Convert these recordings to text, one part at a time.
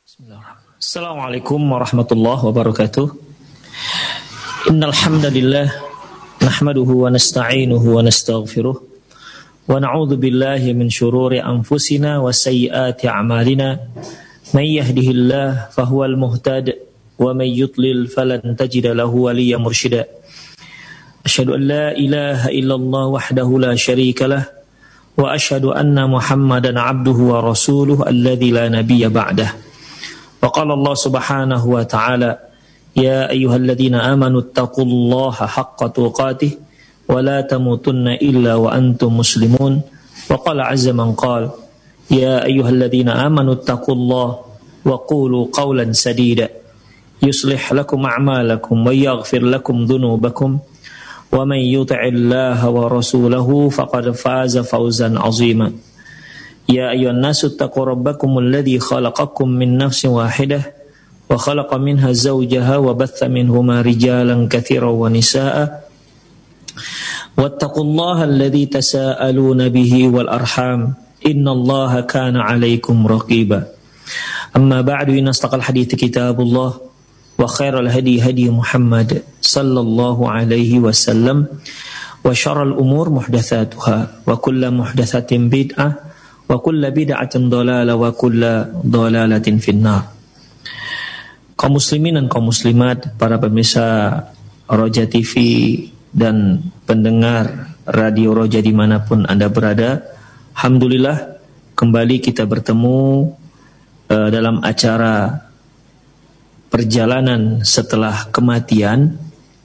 Bismillahirrahmanirrahim. Assalamualaikum warahmatullahi wabarakatuh. Innal hamdalillah nahmaduhu wa nasta'inuhu wa nastaghfiruh wa na'udzu billahi min shururi anfusina wa sayyiati a'malina. May yahdihillahu fahuwal muhtad wa may yudlil falan tajida lahu waliyyan mursyida. Asyhadu an la ilaha illallah wahdahu la syarika lah wa asyhadu anna Muhammadan 'abduhu wa rasuluhu alladzi la nabiyya ba'dah. Wa qala Allah subhanahu wa ta'ala ya ayyuhalladzina amanu taqullaha haqqa tuqatih wa la tamutunna illa wa antum muslimun. Wa qala azza man qala ya ayyuhalladzina amanu taqullaha wa qulu qawlan sadida yuslih lakum a'malakum wa yaghfir lakum dhunubakum wa man yuti'illaha wa rasulahu faqad faza fawzan 'azima. Ya ayyuhan nasu taqu rabbakumul ladzi khalaqakum min nafsin wahidah wa khalaqa minha zawjaha wa batha minhuma rijalan katsiran wa nisaa'a wattaqullaha alladzi tasaaluna bihi wal arham innallaha kana 'alaikum raqiba. Amma ba'du, inna astaqal hadithi kitabullah wa khairal hadi hadi Muhammad sallallahu alaihi wasallam wa syarrul umur muhdatsatuha wa kullu muhdatsatin bid'ah wa kullu bid'atin dhalalah wa kullu dhalalatin finnar. Kaum muslimin dan kaum muslimat, para pemirsa Roja TV dan pendengar Radio Roja dimanapun Anda berada, alhamdulillah kembali kita bertemu dalam acara perjalanan setelah kematian.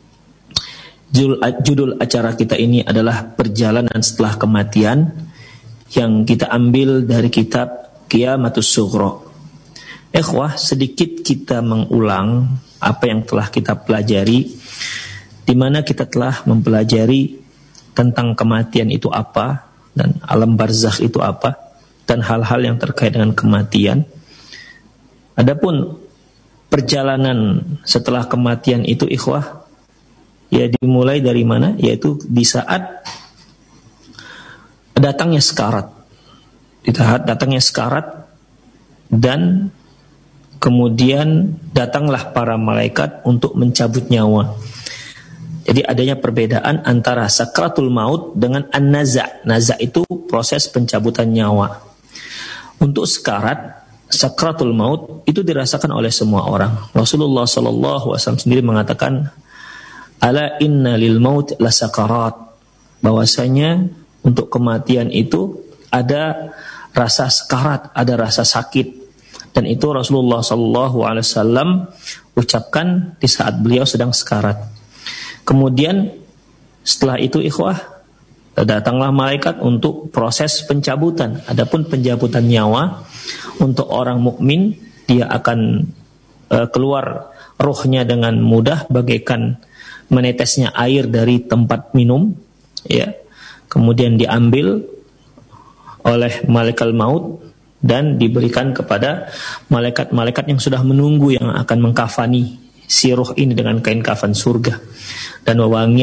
Judul acara kita ini adalah perjalanan setelah kematian, yang kita ambil dari kitab Qiyamatus Sughra. Ikhwah, sedikit kita mengulang apa yang telah kita pelajari, di mana kita telah mempelajari tentang kematian itu apa, dan alam barzakh itu apa, dan hal-hal yang terkait dengan kematian. Adapun perjalanan setelah kematian itu, ikhwah, ya dimulai dari mana? Yaitu di saat datangnya sekarat. Di saat datangnya sekarat, dan kemudian datanglah para malaikat untuk mencabut nyawa. Jadi adanya perbedaan antara sakratul maut dengan an-naza'. Naza' itu proses pencabutan nyawa. Untuk sekarat, sakratul maut itu dirasakan oleh semua orang. Rasulullah SAW sendiri mengatakan, ala inna lil maut la sakarat, bahwasanya untuk kematian itu ada rasa sekarat, ada rasa sakit. Dan itu Rasulullah SAW ucapkan di saat beliau sedang sekarat. Kemudian setelah itu, ikhwah, datanglah malaikat untuk proses pencabutan. Adapun pencabutan nyawa untuk orang mukmin, dia akan keluar ruhnya dengan mudah bagaikan menetesnya air dari tempat minum, ya. Kemudian diambil oleh malaikat maut dan diberikan kepada malaikat-malaikat yang sudah menunggu, yang akan mengkafani si ruh ini dengan kain kafan surga dan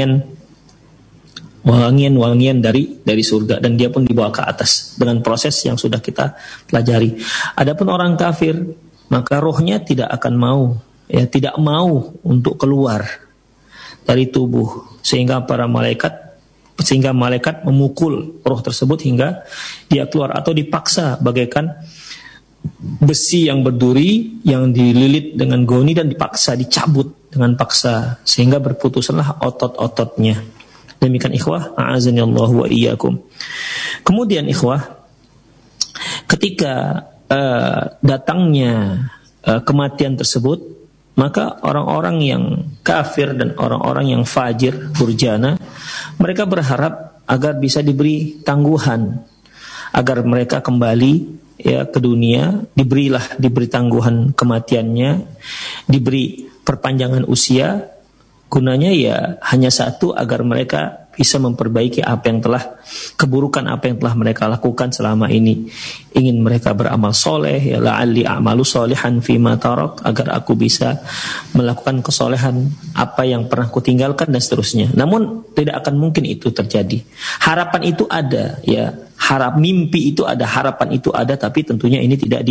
wangian dari surga, dan dia pun dibawa ke atas dengan proses yang sudah kita pelajari. Adapun orang kafir, maka ruhnya tidak akan mau, ya, tidak mau untuk keluar dari tubuh, sehingga malaikat memukul roh tersebut hingga dia keluar, atau dipaksa bagaikan besi yang berduri yang dililit dengan goni dan dipaksa dicabut dengan paksa sehingga berputuslah otot-ototnya. Demikian, ikhwah, a'azanillahu wa iyyakum. Kemudian, ikhwah, ketika datangnya kematian tersebut, maka orang-orang yang kafir dan orang-orang yang fajir, durjana, mereka berharap agar bisa diberi tangguhan, agar mereka kembali, ya, ke dunia, diberi tangguhan kematiannya, diberi perpanjangan usia. Gunanya ya hanya satu, agar mereka bisa memperbaiki keburukan apa yang telah mereka lakukan selama ini. Ingin mereka beramal soleh, ya la'alli a'malu solihan fima tarak, agar aku bisa melakukan kesolehan apa yang pernah kutinggalkan dan seterusnya. Namun tidak akan mungkin itu terjadi. Harapan itu ada, ya. Mimpi itu ada, harapan itu ada, tapi tentunya ini tidak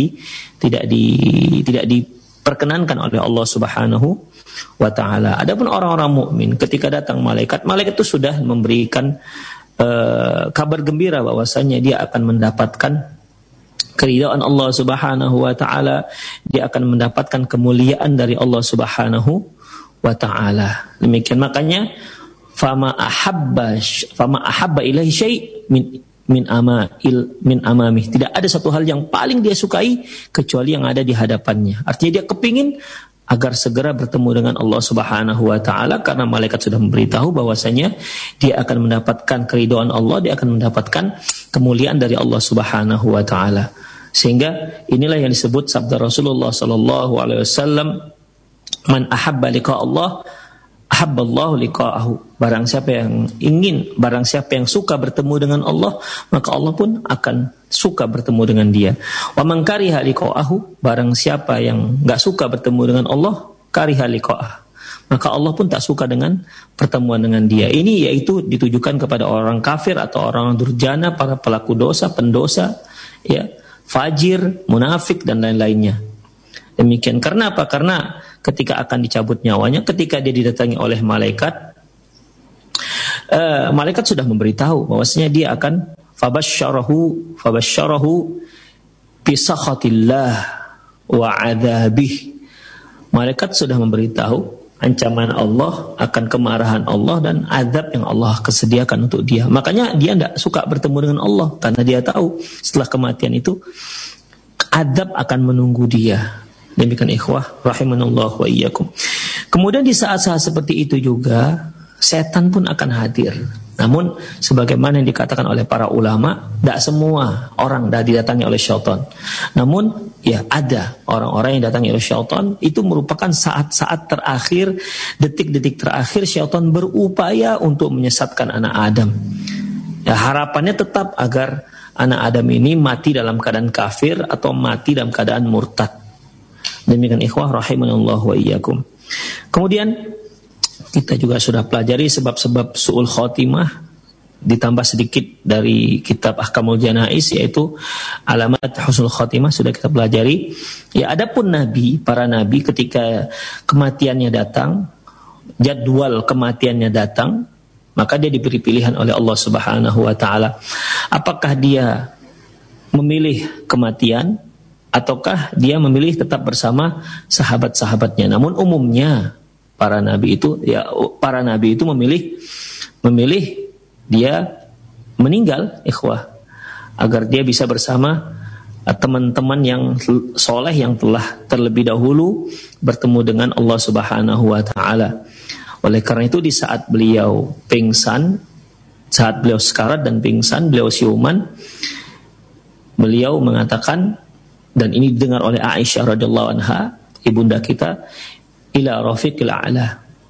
diperkenankan oleh Allah Subhanahu wa ta'ala. Adapun orang-orang mukmin, ketika datang malaikat itu sudah memberikan kabar gembira bahwasanya dia akan mendapatkan keridhaan Allah Subhanahu wa ta'ala, dia akan mendapatkan kemuliaan dari Allah Subhanahu wa ta'ala. Demikian makanya fama ahabba ilaihi syai' min amamih. Tidak ada satu hal yang paling dia sukai kecuali yang ada di hadapannya. Artinya dia kepingin agar segera bertemu dengan Allah Subhanahu wa ta'ala, karena malaikat sudah memberitahu bahwasanya dia akan mendapatkan keridhaan Allah, dia akan mendapatkan kemuliaan dari Allah Subhanahu wa ta'ala. Sehingga inilah yang disebut sabda Rasulullah sallallahu alaihi wasallam, man ahabba liqa Allah ahabballahu liqa'ahu. Barang siapa yang suka bertemu dengan Allah, maka Allah pun akan suka bertemu dengan dia. Wa man kariha liqa'ahu, barang siapa yang enggak suka bertemu dengan Allah, kariha liqa'ah, maka Allah pun tak suka dengan pertemuan dengan dia. Ini yaitu ditujukan kepada orang kafir atau orang durjana, para pelaku dosa, pendosa, ya, fajir, munafik dan lain-lainnya. Demikian. Karena apa? Karena ketika akan dicabut nyawanya, ketika dia didatangi oleh malaikat, malaikat sudah memberitahu bahwasanya dia akan fabasyarahu bi sakhatillah wa adzabih. Malaikat sudah memberitahu ancaman Allah, akan kemarahan Allah dan azab yang Allah kesediakan untuk dia. Makanya dia tidak suka bertemu dengan Allah, karena dia tahu setelah kematian itu azab akan menunggu dia. Demikian ikhwah rahimanallah wa iyyakum. Kemudian di saat-saat seperti itu juga setan pun akan hadir. Namun sebagaimana yang dikatakan oleh para ulama, tidak semua orang dah didatangi oleh syaitan. Namun ya ada orang-orang yang didatangi oleh syaitan, itu merupakan saat-saat terakhir, detik-detik terakhir syaitan berupaya untuk menyesatkan anak Adam. Ya, harapannya tetap agar anak Adam ini mati dalam keadaan kafir atau mati dalam keadaan murtad. Demikian ikhwah rahimanallah wa iyyakum. Kemudian kita juga sudah pelajari sebab-sebab su'ul khotimah, ditambah sedikit dari kitab Ahkamul Janaiz, yaitu alamat husnul khotimah sudah kita pelajari. Ya, adapun para nabi ketika kematiannya datang, jadwal kematiannya datang, maka dia diberi pilihan oleh Allah Subhanahu wa ta'ala. Apakah dia memilih kematian ataukah dia memilih tetap bersama sahabat-sahabatnya. Namun umumnya para nabi itu memilih dia meninggal, ikhwah, agar dia bisa bersama teman-teman yang soleh yang telah terlebih dahulu bertemu dengan Allah Subhanahu wa ta'ala. Oleh karena itu di saat beliau pingsan, saat beliau sekarat dan pingsan, beliau siuman, beliau mengatakan, dan ini didengar oleh Aisyah radhiyallahu anha, ibunda kita, ila rafiqil a'la.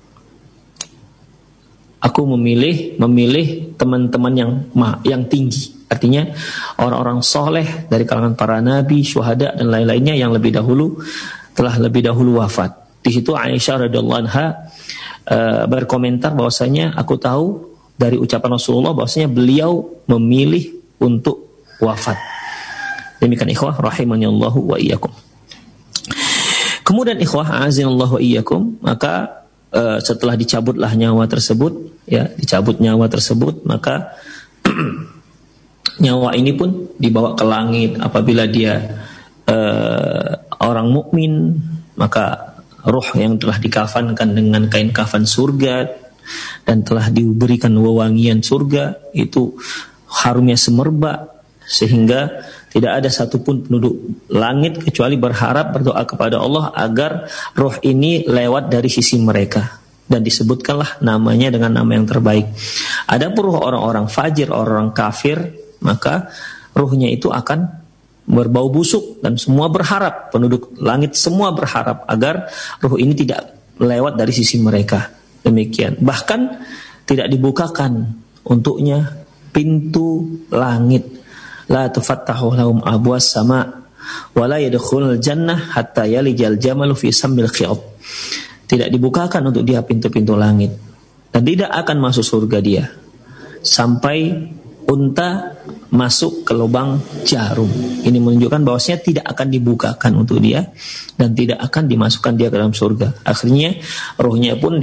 Aku memilih teman-teman yang tinggi. Artinya orang-orang soleh dari kalangan para nabi, syuhada dan lain-lainnya yang telah lebih dahulu wafat. Di situ Aisyah radhiyallahu anha berkomentar bahwasanya aku tahu dari ucapan Rasulullah bahwasanya beliau memilih untuk wafat. Demikian ikhwah rahimanallahu wa iyyakum. Kemudian ikhwah azinallahu wa iyyakum, maka setelah dicabut nyawa tersebut, maka nyawa ini pun dibawa ke langit. Apabila dia orang mukmin, maka ruh yang telah dikafankan dengan kain kafan surga dan telah diberikan wewangian surga, itu harumnya semerbak, sehingga tidak ada satupun penduduk langit kecuali berdoa kepada Allah agar roh ini lewat dari sisi mereka, dan disebutkanlah namanya dengan nama yang terbaik. Adapun roh orang-orang fajir, orang kafir, maka ruhnya itu akan berbau busuk, dan semua berharap, penduduk langit semua berharap agar ruh ini tidak lewat dari sisi mereka. Demikian. Bahkan tidak dibukakan untuknya pintu langit. La tufattahu lahum abwas sama wa la yadkhulul jannah hatta yalijal jamalu fi sammil khiyat. Tidak dibukakan untuk dia pintu-pintu langit dan tidak akan masuk surga dia sampai unta masuk ke lubang jarum. Ini menunjukkan bahwasanya tidak akan dibukakan untuk dia dan tidak akan dimasukkan dia ke dalam surga. Akhirnya rohnya pun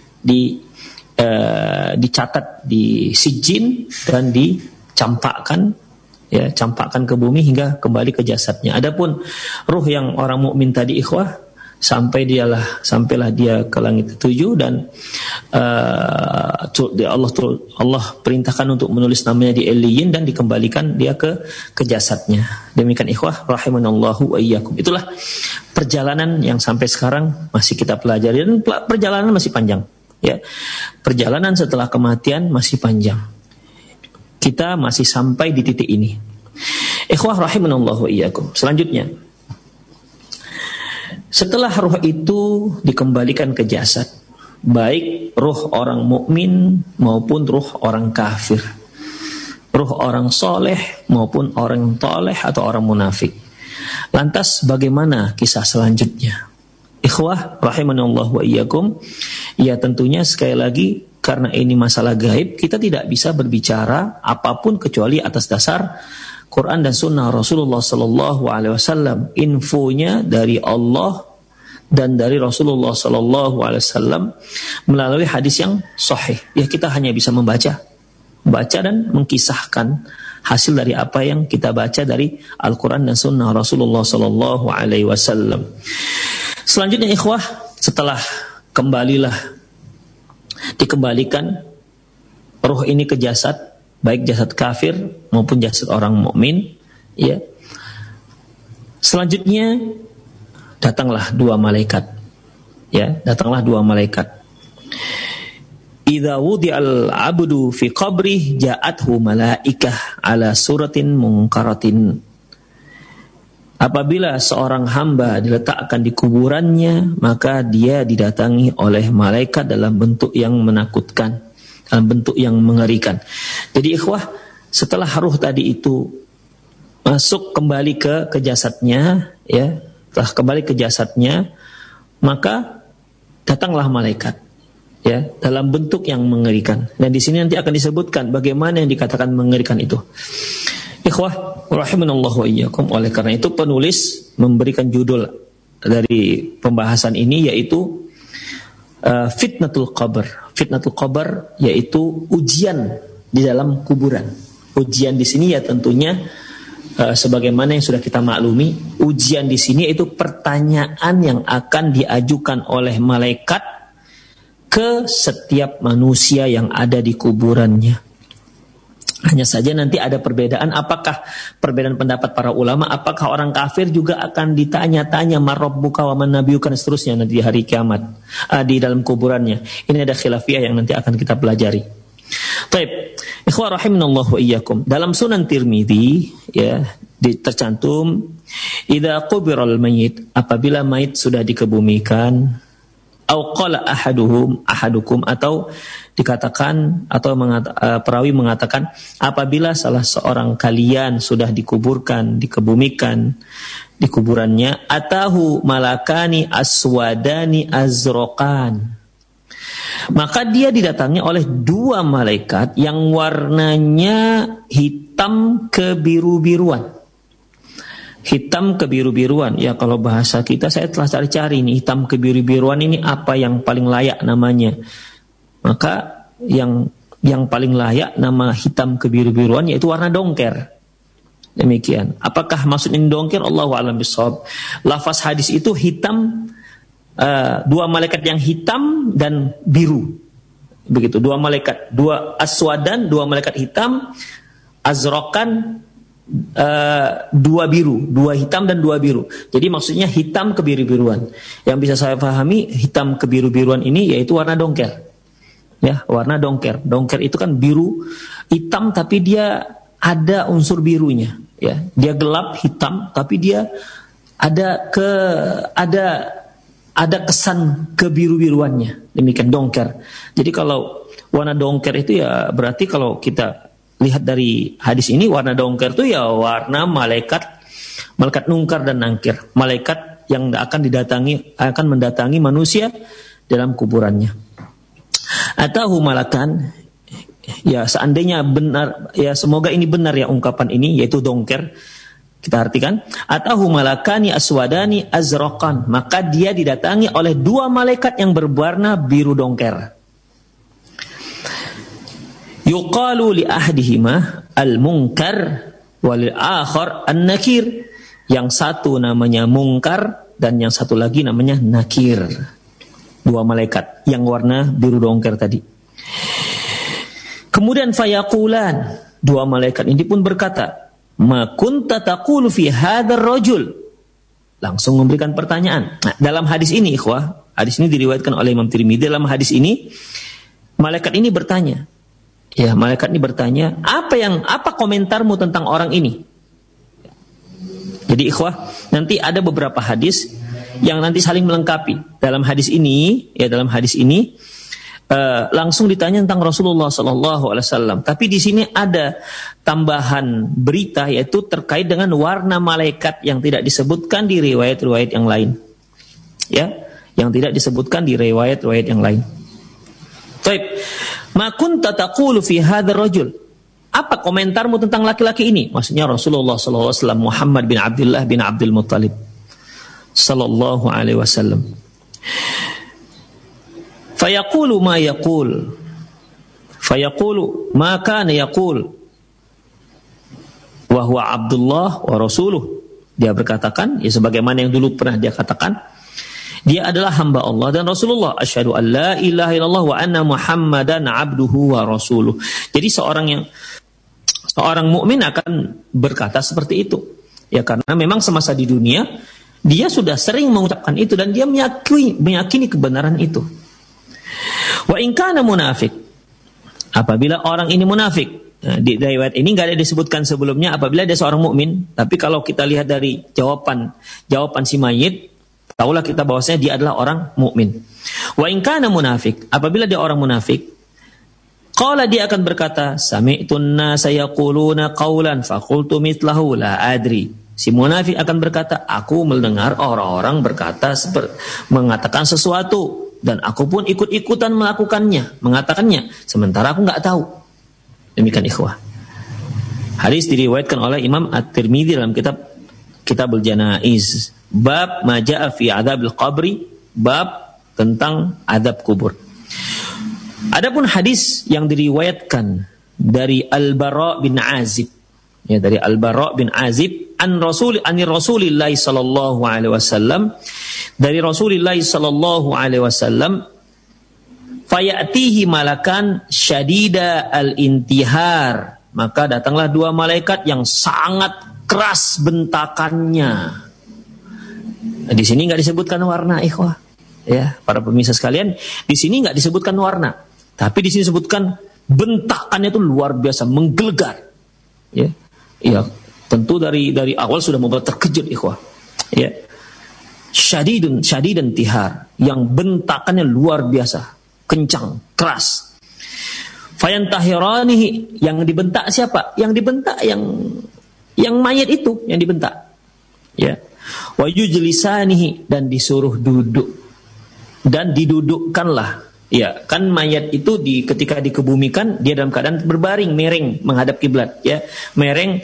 dicatat di sijin dan dicampakkan, ya, campakkan ke bumi hingga kembali ke jasadnya. Adapun ruh yang orang mukmin tadi ikhwah, sampailah dia ke langit ketujuh dan Allah perintahkan untuk menulis namanya di Eliyin dan dikembalikan dia ke jasadnya. Demikian ikhwah rahimanallahu wa iyyakum. Itulah perjalanan yang sampai sekarang masih kita pelajari dan perjalanan masih panjang, ya. Perjalanan setelah kematian masih panjang. Kita masih sampai di titik ini. Ikhwah rahimanallahu wa iyyakum. Selanjutnya, setelah ruh itu dikembalikan ke jasad, baik ruh orang mukmin maupun ruh orang kafir, ruh orang soleh maupun orang toleh atau orang munafik. Lantas bagaimana kisah selanjutnya? Ikhwah rahimanallahu wa iyyakum. Ya tentunya sekali lagi karena ini masalah gaib, kita tidak bisa berbicara apapun kecuali atas dasar Quran dan Sunnah Rasulullah Sallallahu Alaihi Wasallam. Infonya dari Allah dan dari Rasulullah Sallallahu Alaihi Wasallam melalui hadis yang sahih. Ya kita hanya bisa membaca dan mengkisahkan hasil dari apa yang kita baca dari Al-Quran dan Sunnah Rasulullah Sallallahu Alaihi Wasallam. Selanjutnya ikhwah, setelah dikembalikan ruh ini ke jasad, baik jasad kafir maupun jasad orang mukmin, ya. Selanjutnya datanglah dua malaikat. Ya, datanglah dua malaikat. Idza wudi'al 'abdu fi qabrih ja'athu malaikah ala suratin munkaratin. Apabila seorang hamba diletakkan di kuburannya, maka dia didatangi oleh malaikat dalam bentuk yang menakutkan, dalam bentuk yang mengerikan. Jadi ikhwah, setelah ruh tadi itu masuk kembali ke jasadnya, ya, setelah kembali ke jasadnya, maka datanglah malaikat, ya, dalam bentuk yang mengerikan. Dan di sini nanti akan disebutkan bagaimana yang dikatakan mengerikan itu. Ikhwah rahimanallahu wa iyyakum. Oleh karena itu penulis memberikan judul dari pembahasan ini yaitu fitnatul qabr. Fitnatul qabr yaitu ujian di dalam kuburan. Ujian di sini ya tentunya sebagaimana yang sudah kita maklumi, ujian di sini yaitu pertanyaan yang akan diajukan oleh malaikat ke setiap manusia yang ada di kuburannya. Hanya saja nanti ada perbedaan, apakah perbedaan pendapat para ulama, apakah orang kafir juga akan ditanya-tanya marabbuka wa man nabiyuka dan seterusnya nanti di hari kiamat di dalam kuburannya. Ini ada khilafiyah yang nanti akan kita pelajari. Baik, ikhwah rahimanallahu wa iyyakum. Dalam Sunan Tirmidzi ya tercantum idza qubiral mayyit, apabila mayit sudah dikebumikan, au qala ahadukum atau dikatakan atau perawi mengatakan apabila salah seorang kalian sudah dikebumikan di kuburannya, atahu malakani aswadani azrokan, maka dia didatangi oleh dua malaikat yang warnanya hitam kebiru-biruan. Hitam kebiru-biruan, ya kalau bahasa kita saya telah cari-cari nih, hitam kebiru-biruan ini apa yang paling layak namanya. Maka yang paling layak nama hitam kebiru-biruan yaitu warna dongker. Demikian. Apakah maksud ini dongker? Allahu a'lam bishawab. Lafaz hadis itu hitam, dua malaikat yang hitam dan biru. Begitu, dua malaikat, dua aswadan, dua malaikat hitam, azrokan, dua biru, dua hitam dan dua biru. Jadi maksudnya hitam kebiru-biruan. Yang bisa saya pahami hitam kebiru-biruan ini yaitu warna dongker. Ya, warna dongker. Dongker itu kan biru hitam tapi dia ada unsur birunya, ya. Dia gelap hitam tapi dia ada kesan kebiru-biruannya. Demikian dongker. Jadi kalau warna dongker itu ya berarti kalau kita lihat dari hadis ini, warna dongker itu ya warna malaikat mungkar dan nakir, malaikat yang akan mendatangi manusia dalam kuburannya. Atahu malakan, ya seandainya benar, ya semoga ini benar ya ungkapan ini, yaitu dongker. Kita artikan, atahu malakani aswadani azraqan, maka dia didatangi oleh dua malaikat yang berwarna biru dongker. Yuqalu li ahdihima al-munkar walil akhar an-nakir. Yang satu namanya mungkar dan yang satu lagi namanya nakir. Dua malaikat yang warna biru dongker tadi. Kemudian fayaqulan, dua malaikat ini pun berkata, ma kunta taqulu fi hadzal rajul. Langsung memberikan pertanyaan. Nah, dalam hadis ini ikhwah, hadis ini diriwayatkan oleh Imam Tirmidzi. Dalam hadis ini malaikat ini bertanya. Ya, malaikat ini bertanya, apa komentarmu tentang orang ini? Jadi ikhwah, nanti ada beberapa hadis yang nanti saling melengkapi. Dalam hadis ini langsung ditanya tentang Rasulullah SAW. Tapi di sini ada tambahan berita, yaitu terkait dengan warna malaikat yang tidak disebutkan di riwayat-riwayat yang lain. Ya, yang tidak disebutkan di riwayat-riwayat yang lain. Baik, ma kunta taqulu fi hadzal rajul. Apa komentarmu tentang laki-laki ini? Maksudnya Rasulullah SAW, Muhammad bin Abdullah bin Abdul Muttalib sallallahu alaihi wasallam. Fayaqulu ma yaqul. Fayaqulu ma kana yaqul. Wa huwa Abdullah wa rasuluh. Dia berkatakan, ya sebagaimana yang dulu pernah dia katakan, dia adalah hamba Allah dan Rasulullah. Asyhadu an la ilaha illallah wa anna Muhammadan abduhu wa rasuluh. Jadi seorang mukmin akan berkata seperti itu. Ya karena memang semasa di dunia dia sudah sering mengucapkan itu dan dia meyakini kebenaran itu. Wa in kana munafik, apabila orang ini munafik, nah, di riwayat ini nggak ada disebutkan sebelumnya apabila dia seorang mukmin, tapi kalau kita lihat dari jawaban si mayit, tahulah kita bahwasanya dia adalah orang mukmin. Wa in kana munafik, apabila dia orang munafik, qala, dia akan berkata, sami'tun nasa yaquluna qawlan fa qultu mithlahu la adri. Si munafik akan berkata, aku mendengar orang-orang mengatakan sesuatu dan aku pun ikut-ikutan mengatakannya, sementara aku enggak tahu. Demikian ikhwah. Hadis diriwayatkan oleh Imam At-Tirmidzi dalam Kitabul Janaiz, bab ma jaa fi adzabil qabri, bab tentang azab kubur. Adapun hadis yang diriwayatkan dari Al-Bara bin Azib, ya dari Al-Bara bin Azib an Rasulillah sallallahu alaihi wasallam, dari Rasulullah sallallahu alaihi wasallam, fayatihi malakan syadida al-intihar, maka datanglah dua malaikat yang sangat keras bentakannya. Nah, di sini enggak disebutkan warna ikhwah. Ya, para pemirsa sekalian, di sini enggak disebutkan warna. Tapi di sini disebutkan bentakannya itu luar biasa, menggelegar. Ya, iya, tentu dari awal sudah membuat terkejut ikhwah. Ya, syadidan tihar, yang bentakannya luar biasa, kencang, keras. Fayantahiranihi, yang dibentak siapa? Yang dibentak yang mayat itu, yang dibentak. Ya, wa yujlisanihi, dan disuruh duduk, dan didudukkanlah. Ya, kan mayat itu ketika dikebumikan dia dalam keadaan berbaring, mereng menghadap kiblat, ya. Mereng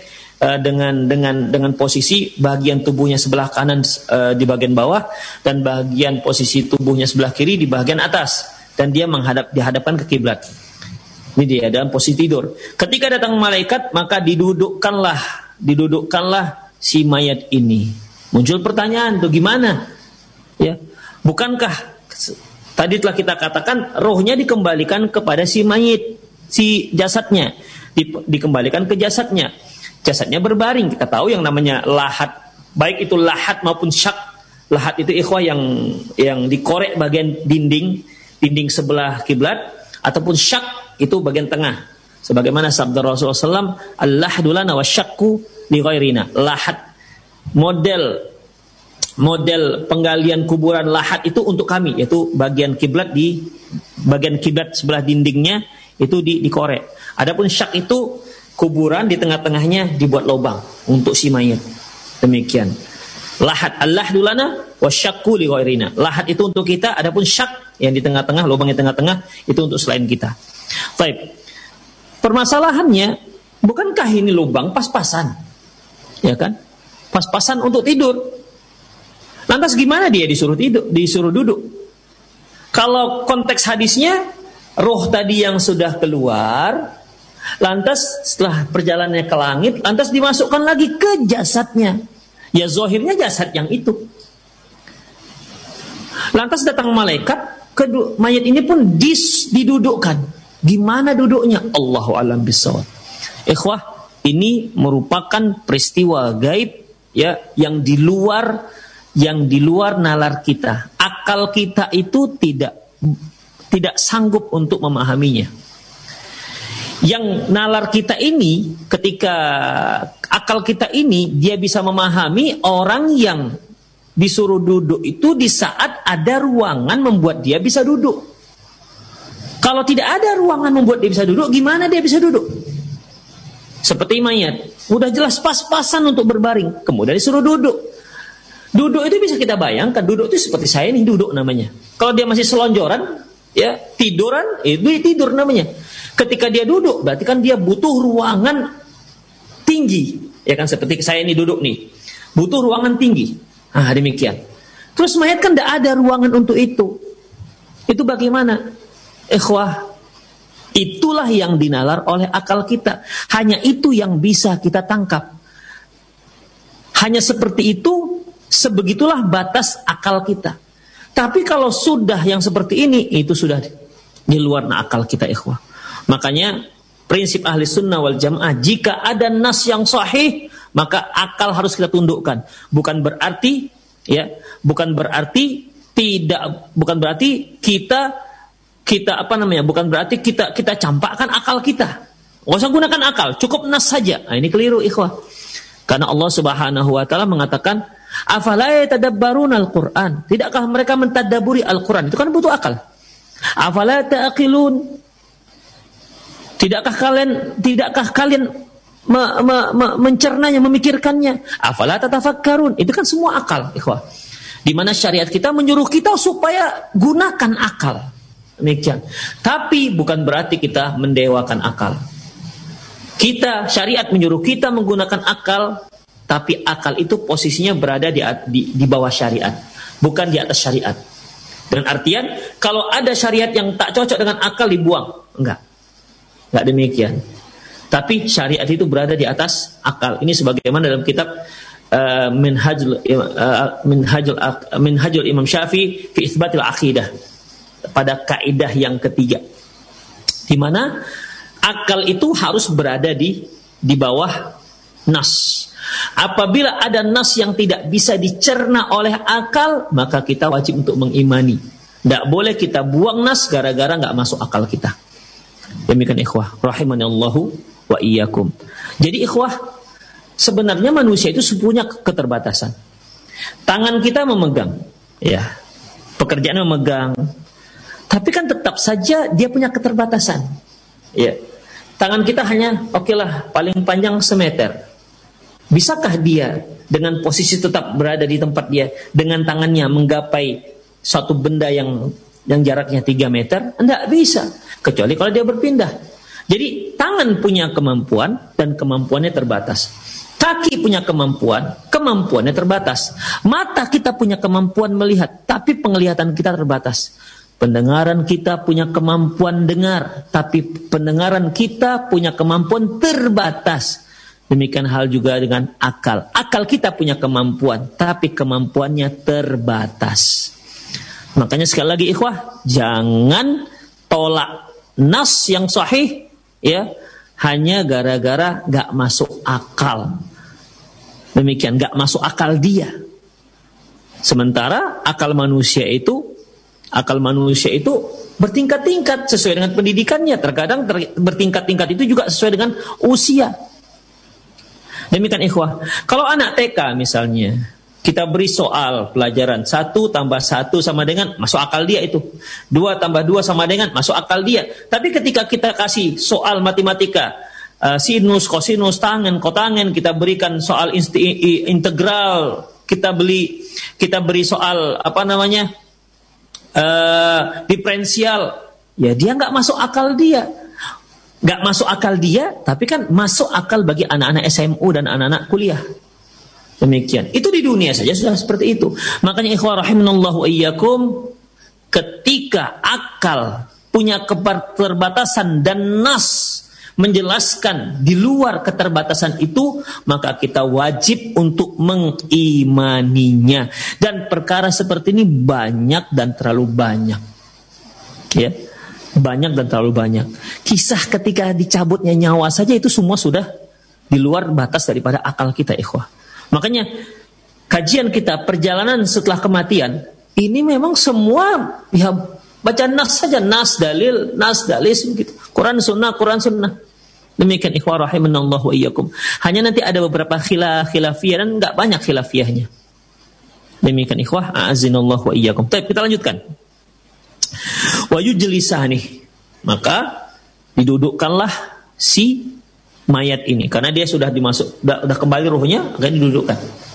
dengan posisi bagian tubuhnya sebelah kanan di bagian bawah dan bagian posisi tubuhnya sebelah kiri di bagian atas, dan dia dihadapkan ke kiblat. Ini dia dalam posisi tidur. Ketika datang malaikat, maka didudukkanlah si mayat ini. Muncul pertanyaan, tuh gimana? Ya, bukankah tadi telah kita katakan rohnya dikembalikan kepada si mayit, si jasadnya dikembalikan ke jasadnya. Jasadnya berbaring. Kita tahu yang namanya lahat, baik itu lahat maupun syak. Lahat itu ikhwah yang dikorek bagian dinding sebelah kiblat, ataupun syak itu bagian tengah. Sebagaimana sabda Rasulullah SAW, al-lahdu lana wa syakku li ghairina. Lahat, model penggalian kuburan lahat itu untuk kami, yaitu bagian kiblat bagian kiblat sebelah dindingnya itu dikorek. Adapun syak itu kuburan di tengah-tengahnya dibuat lubang untuk si mayat. Demikian. Lahat al-lahdu lana wasyakku li ghairina. Lahat itu untuk kita, adapun syak yang di tengah-tengah, lubang di tengah-tengah itu untuk selain kita. Baik. Permasalahannya, bukankah ini lubang pas-pasan? Ya kan? Pas-pasan untuk tidur. Lantas gimana dia disuruh duduk? Kalau konteks hadisnya, roh tadi yang sudah keluar, lantas setelah perjalanannya ke langit, lantas dimasukkan lagi ke jasadnya. Ya zahirnya jasad yang itu. Lantas datang malaikat, mayat ini pun didudukkan. Gimana duduknya? Allahu a'lam bishawab. Ikhwah, ini merupakan peristiwa gaib ya yang di luar nalar kita. Akal kita itu tidak sanggup untuk memahaminya. Yang nalar kita ini, ketika akal kita ini, dia bisa memahami orang yang disuruh duduk itu di saat ada ruangan membuat dia bisa duduk. Kalau tidak ada ruangan membuat dia bisa duduk, gimana dia bisa duduk? Seperti mayat, udah jelas pas-pasan untuk berbaring, kemudian disuruh duduk. Duduk itu bisa kita bayangkan, duduk itu seperti saya ini duduk namanya. Kalau dia masih selonjoran, ya tiduran, itu tidur namanya. Ketika dia duduk, berarti kan dia butuh ruangan tinggi, ya kan, seperti saya ini duduk nih, butuh ruangan tinggi. Nah, demikian. Terus mayat kan tidak ada ruangan untuk itu. Itu bagaimana? Ikhwah, itulah yang dinalar oleh akal kita. Hanya itu yang bisa kita tangkap. Hanya seperti itu, sebegitulah batas akal kita. Tapi kalau sudah yang seperti ini, itu sudah di luar akal kita, ikhwah. Makanya prinsip ahli sunnah wal jamaah, jika ada nas yang sahih, maka akal harus kita tundukkan. Bukan berarti kita campakkan akal kita. Nggak usah gunakan akal, cukup nas saja. Nah, ini keliru, ikhwah. Karena Allah Subhanahu wa taala mengatakan, afala yatadabbaruna al-Qur'an? Tidakkah mereka mentadabburi Al-Qur'an? Itu kan butuh akal. Afala ta'qilun? Tidakkah kalian mencernanya, memikirkannya? Afala tatafakkarun? Itu kan semua akal, ikhwah. Di mana syariat kita menyuruh kita supaya gunakan akal. Demikian. Tapi bukan berarti kita mendewakan akal. Syariat menyuruh kita menggunakan akal, tapi akal itu posisinya berada di bawah syariat, bukan di atas syariat. Dengan artian, kalau ada syariat yang tak cocok dengan akal, dibuang. Enggak demikian. Tapi syariat itu berada di atas akal. Ini sebagaimana dalam kitab Minhajul Imam Syafi'i fi Itsbatil Aqidah, pada kaidah yang ketiga, di mana akal itu harus berada di bawah nas. Apabila ada nas yang tidak bisa dicerna oleh akal, maka kita wajib untuk mengimani. Tidak boleh kita buang nas gara-gara nggak masuk akal kita. Demikian, ikhwah rahimanallahu wa iyyakum. Jadi, ikhwah, sebenarnya manusia itu punya keterbatasan. Tangan kita memegang, ya, pekerjaan memegang, tapi kan tetap saja dia punya keterbatasan. Ya, tangan kita hanya paling panjang semeter. Bisakah dia dengan posisi tetap berada di tempat dia, dengan tangannya menggapai suatu benda yang jaraknya 3 meter? Tidak bisa, kecuali kalau dia berpindah. Jadi tangan punya kemampuan dan kemampuannya terbatas. Kaki punya kemampuannya terbatas. Mata kita punya kemampuan melihat, tapi penglihatan kita terbatas. Pendengaran kita punya kemampuan dengar, tapi pendengaran kita punya kemampuan terbatas. Demikian hal juga dengan akal. Akal kita punya kemampuan, tapi kemampuannya terbatas. Makanya sekali lagi, ikhwah, jangan tolak nas yang sahih, ya, hanya gara-gara gak masuk akal. Demikian, gak masuk akal dia. Sementara akal manusia itu bertingkat-tingkat sesuai dengan pendidikannya. Terkadang bertingkat-tingkat itu juga sesuai dengan usia. Demikian, ikhwah. Kalau anak TK misalnya, Kita beri soal pelajaran 1 tambah 1 sama dengan masuk akal dia itu. 2 tambah 2 sama dengan masuk akal dia. Tapi ketika kita kasih soal matematika, sinus, kosinus, tangen, kotangen, kita berikan soal integral, kita beri soal diferensial, ya dia nggak masuk akal dia. Nggak masuk akal dia, tapi kan masuk akal bagi anak-anak SMU dan anak-anak kuliah. Demikian. Itu di dunia saja sudah seperti itu. Makanya ikhwah rahimanallahu iyyakum, ketika akal punya keterbatasan dan nas menjelaskan di luar keterbatasan itu, maka kita wajib untuk mengimaninya. Dan perkara seperti ini banyak dan terlalu banyak. Ya. Banyak dan terlalu banyak. Kisah ketika dicabutnya nyawa saja itu semua sudah di luar batas daripada akal kita, ikhwah. Makanya kajian kita perjalanan setelah kematian ini memang semua ya baca nas saja, nas dalil gitu. Quran sunnah. Demikian ikhwah rahimanallahu wa iyyakum. Hanya nanti ada beberapa khilafiyah dan enggak banyak khilafiyahnya. Demikian ikhwah a'azinallahu wa iyyakum. Baik, kita lanjutkan. Wa yujlisani, maka didudukkanlah si mayat ini karena dia sudah sudah kembali ruhnya, akan didudukkan.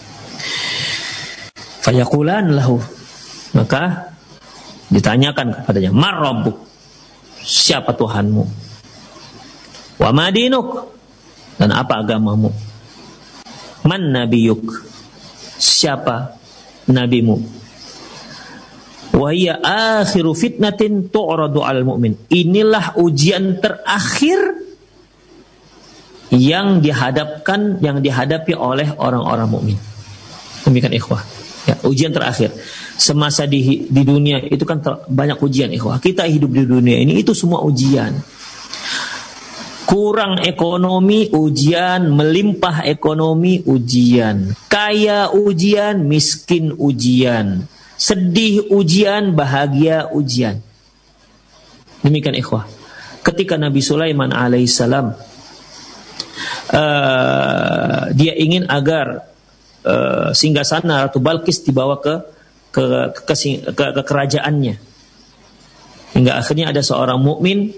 Fayaqulan lahu, maka ditanyakan kepadanya, mar rabbuk, siapa Tuhanmu? Wa ma dinuk, dan apa agamamu? Man nabiyuk, siapa nabimu? Wa hiya akhiru fitnatin tu'radu 'alal mu'min. Inilah ujian terakhir yang dihadapi oleh orang-orang mukmin. Demikian ikhwah. Ya, ujian terakhir. Semasa di dunia itu kan banyak ujian ikhwah. Kita hidup di dunia ini itu semua ujian. Kurang ekonomi ujian, melimpah ekonomi ujian, kaya ujian, miskin ujian, sedih ujian, bahagia ujian. Demikian ikhwah. Ketika Nabi Sulaiman alaihissalam dia ingin agar singgasana Ratu Balqis dibawa ke kerajaannya, hingga akhirnya ada seorang mukmin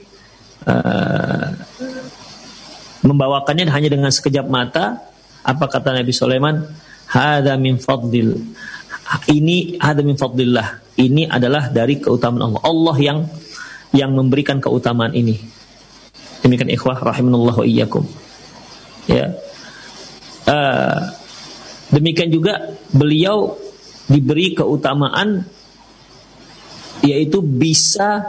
membawakannya hanya dengan sekejap mata. Apa kata Nabi Sulaiman? Hadza min fadlil. Ini hadza min fadlillah. Ini adalah dari keutamaan Allah. Allah yang memberikan keutamaan ini. Demikian ikhwah rahimanallahu iyyakum. Ya. Demikian juga beliau diberi keutamaan yaitu bisa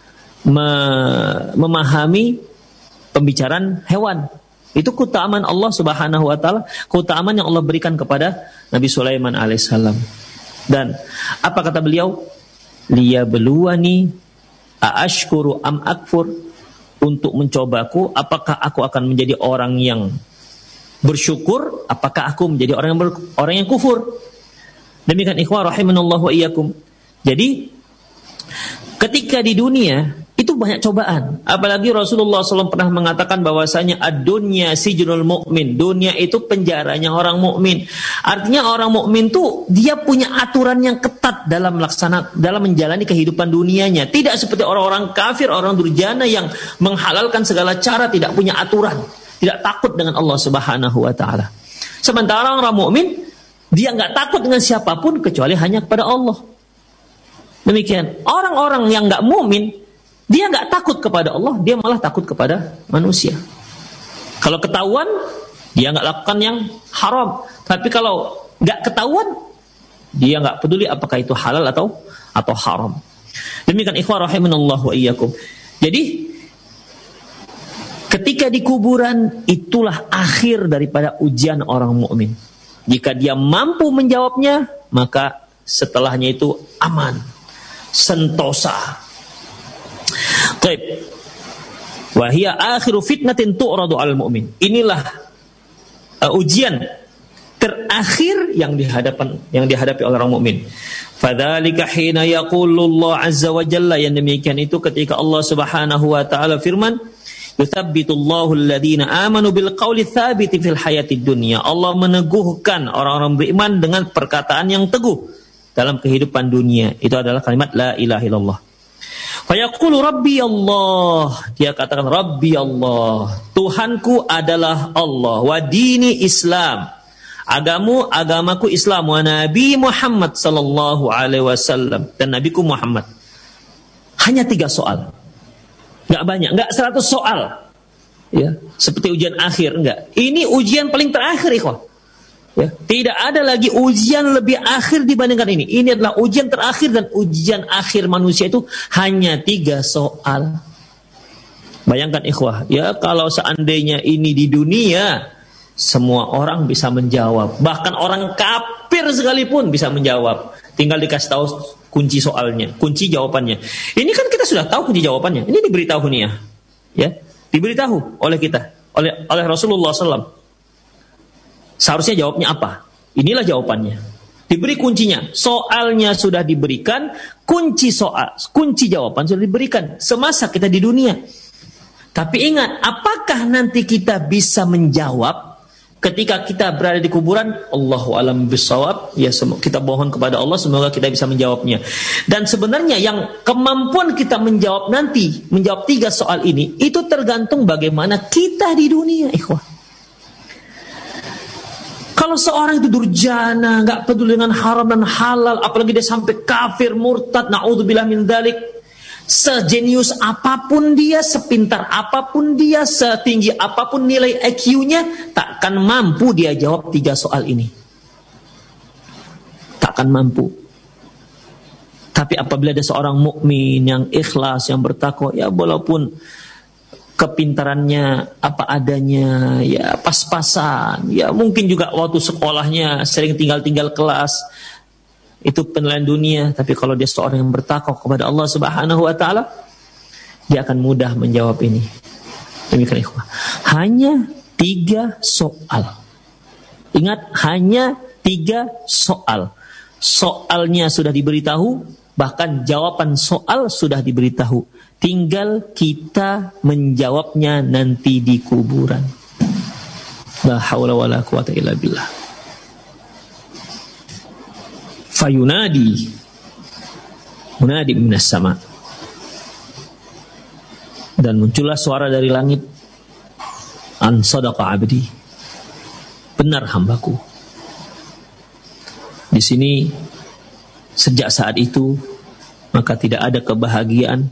memahami pembicaraan hewan. Itu keutamaan Allah Subhanahu wa taala, keutamaan yang Allah berikan kepada Nabi Sulaiman alaihissalam. Dan apa kata beliau? Liyabluwani aashkuru am akfur, untuk mencobaku apakah aku akan menjadi orang yang bersyukur, apakah aku menjadi orang yang kufur. Demikian ikhwah rahimanallahu wa iyyakum. Jadi ketika di dunia itu banyak cobaan. Apalagi Rasulullah SAW pernah mengatakan bahwasanya ad-dunya sijnul mu'min. Dunia itu penjaranya orang mukmin. Artinya orang mukmin tuh dia punya aturan yang ketat dalam menjalani kehidupan dunianya. Tidak seperti orang-orang kafir, orang durjana yang menghalalkan segala cara, tidak punya aturan, tidak takut dengan Allah Subhanahu wa taala. Sementara orang mukmin dia enggak takut dengan siapapun kecuali hanya kepada Allah. Demikian. Orang-orang yang enggak mukmin dia nggak takut kepada Allah, dia malah takut kepada manusia. Kalau ketahuan, dia nggak lakukan yang haram. Tapi kalau nggak ketahuan, dia nggak peduli apakah itu halal atau haram. Demikian ikhwah rahimanallahu wa iyyakum. Jadi ketika di kuburan itulah akhir daripada ujian orang mukmin. Jika dia mampu menjawabnya, maka setelahnya itu aman, sentosa. Baik. Wa hiya akhiru fitnatin tu'radu 'alal mu'min. Inilah ujian terakhir yang dihadapi oleh orang mukmin. Fadzalika hina yaqulu Allah azza wa jalla, yang demikian itu ketika Allah Subhanahu wa taala firman, Yuthabbitullahu alladhina amanu bil qawli tsabiti fil hayatid dunya. Allah meneguhkan orang-orang beriman dengan perkataan yang teguh dalam kehidupan dunia. Itu adalah kalimat la ilaha illallah. Fayaqulu Rabbi Allah. Dia katakan Rabbi Allah. Tuhanku adalah Allah. Wa dini Islam. Agamaku Islam. Wa Nabi Muhammad sallallahu alaihi wasallam. Dan Nabiku Muhammad. Hanya 3 soal. Nggak banyak. Nggak 100 soal. Ya, seperti ujian akhir. Enggak. Ini ujian paling terakhir, ikhwah. Ya, tidak ada lagi ujian lebih akhir dibandingkan ini. Ini adalah ujian terakhir, dan ujian akhir manusia itu hanya 3 soal. Bayangkan ikhwah, ya kalau seandainya ini di dunia, semua orang bisa menjawab. Bahkan orang kafir sekalipun bisa menjawab. Tinggal dikasih tahu kunci soalnya, kunci jawabannya. Ini kan kita sudah tahu kunci jawabannya. Ini diberitahu nih ya, diberitahu oleh kita, oleh Rasulullah SAW. Seharusnya jawabnya apa? Inilah jawabannya. Diberi kuncinya. Soalnya sudah diberikan, kunci jawaban sudah diberikan semasa kita di dunia. Tapi ingat, apakah nanti kita bisa menjawab ketika kita berada di kuburan? Allahu a'lam bishawab. Ya, kita mohon kepada Allah semoga kita bisa menjawabnya. Dan sebenarnya yang kemampuan kita menjawab nanti, menjawab 3 soal ini, itu tergantung bagaimana kita di dunia, ikhwah. Kalau seorang itu durjana, nggak peduli dengan haram dan halal, apalagi dia sampai kafir, murtad, na'udzubillah min dzalik, sejenius apapun dia, sepintar apapun dia, setinggi apapun nilai IQ-nya, takkan mampu dia jawab 3 soal ini. Takkan mampu. Tapi apabila ada seorang mukmin yang ikhlas, yang bertakwa, ya walaupun kepintarannya apa adanya, ya pas-pasan, ya mungkin juga waktu sekolahnya sering tinggal-tinggal kelas, itu penilaian dunia. Tapi kalau dia seorang yang bertakwa kepada Allah Subhanahu wa taala, dia akan mudah menjawab ini. Demikian ikhwah. Hanya 3 soal. Ingat, hanya 3 soal. Soalnya sudah diberitahu, bahkan jawaban soal sudah diberitahu. Tinggal kita menjawabnya nanti di kuburan. La haula wala quwata illa billah. Fayunadi munadi minas sama. Dan muncullah suara dari langit. An sadaqa abdi. Benar hambaku. Di sini sejak saat itu maka tidak ada kebahagiaan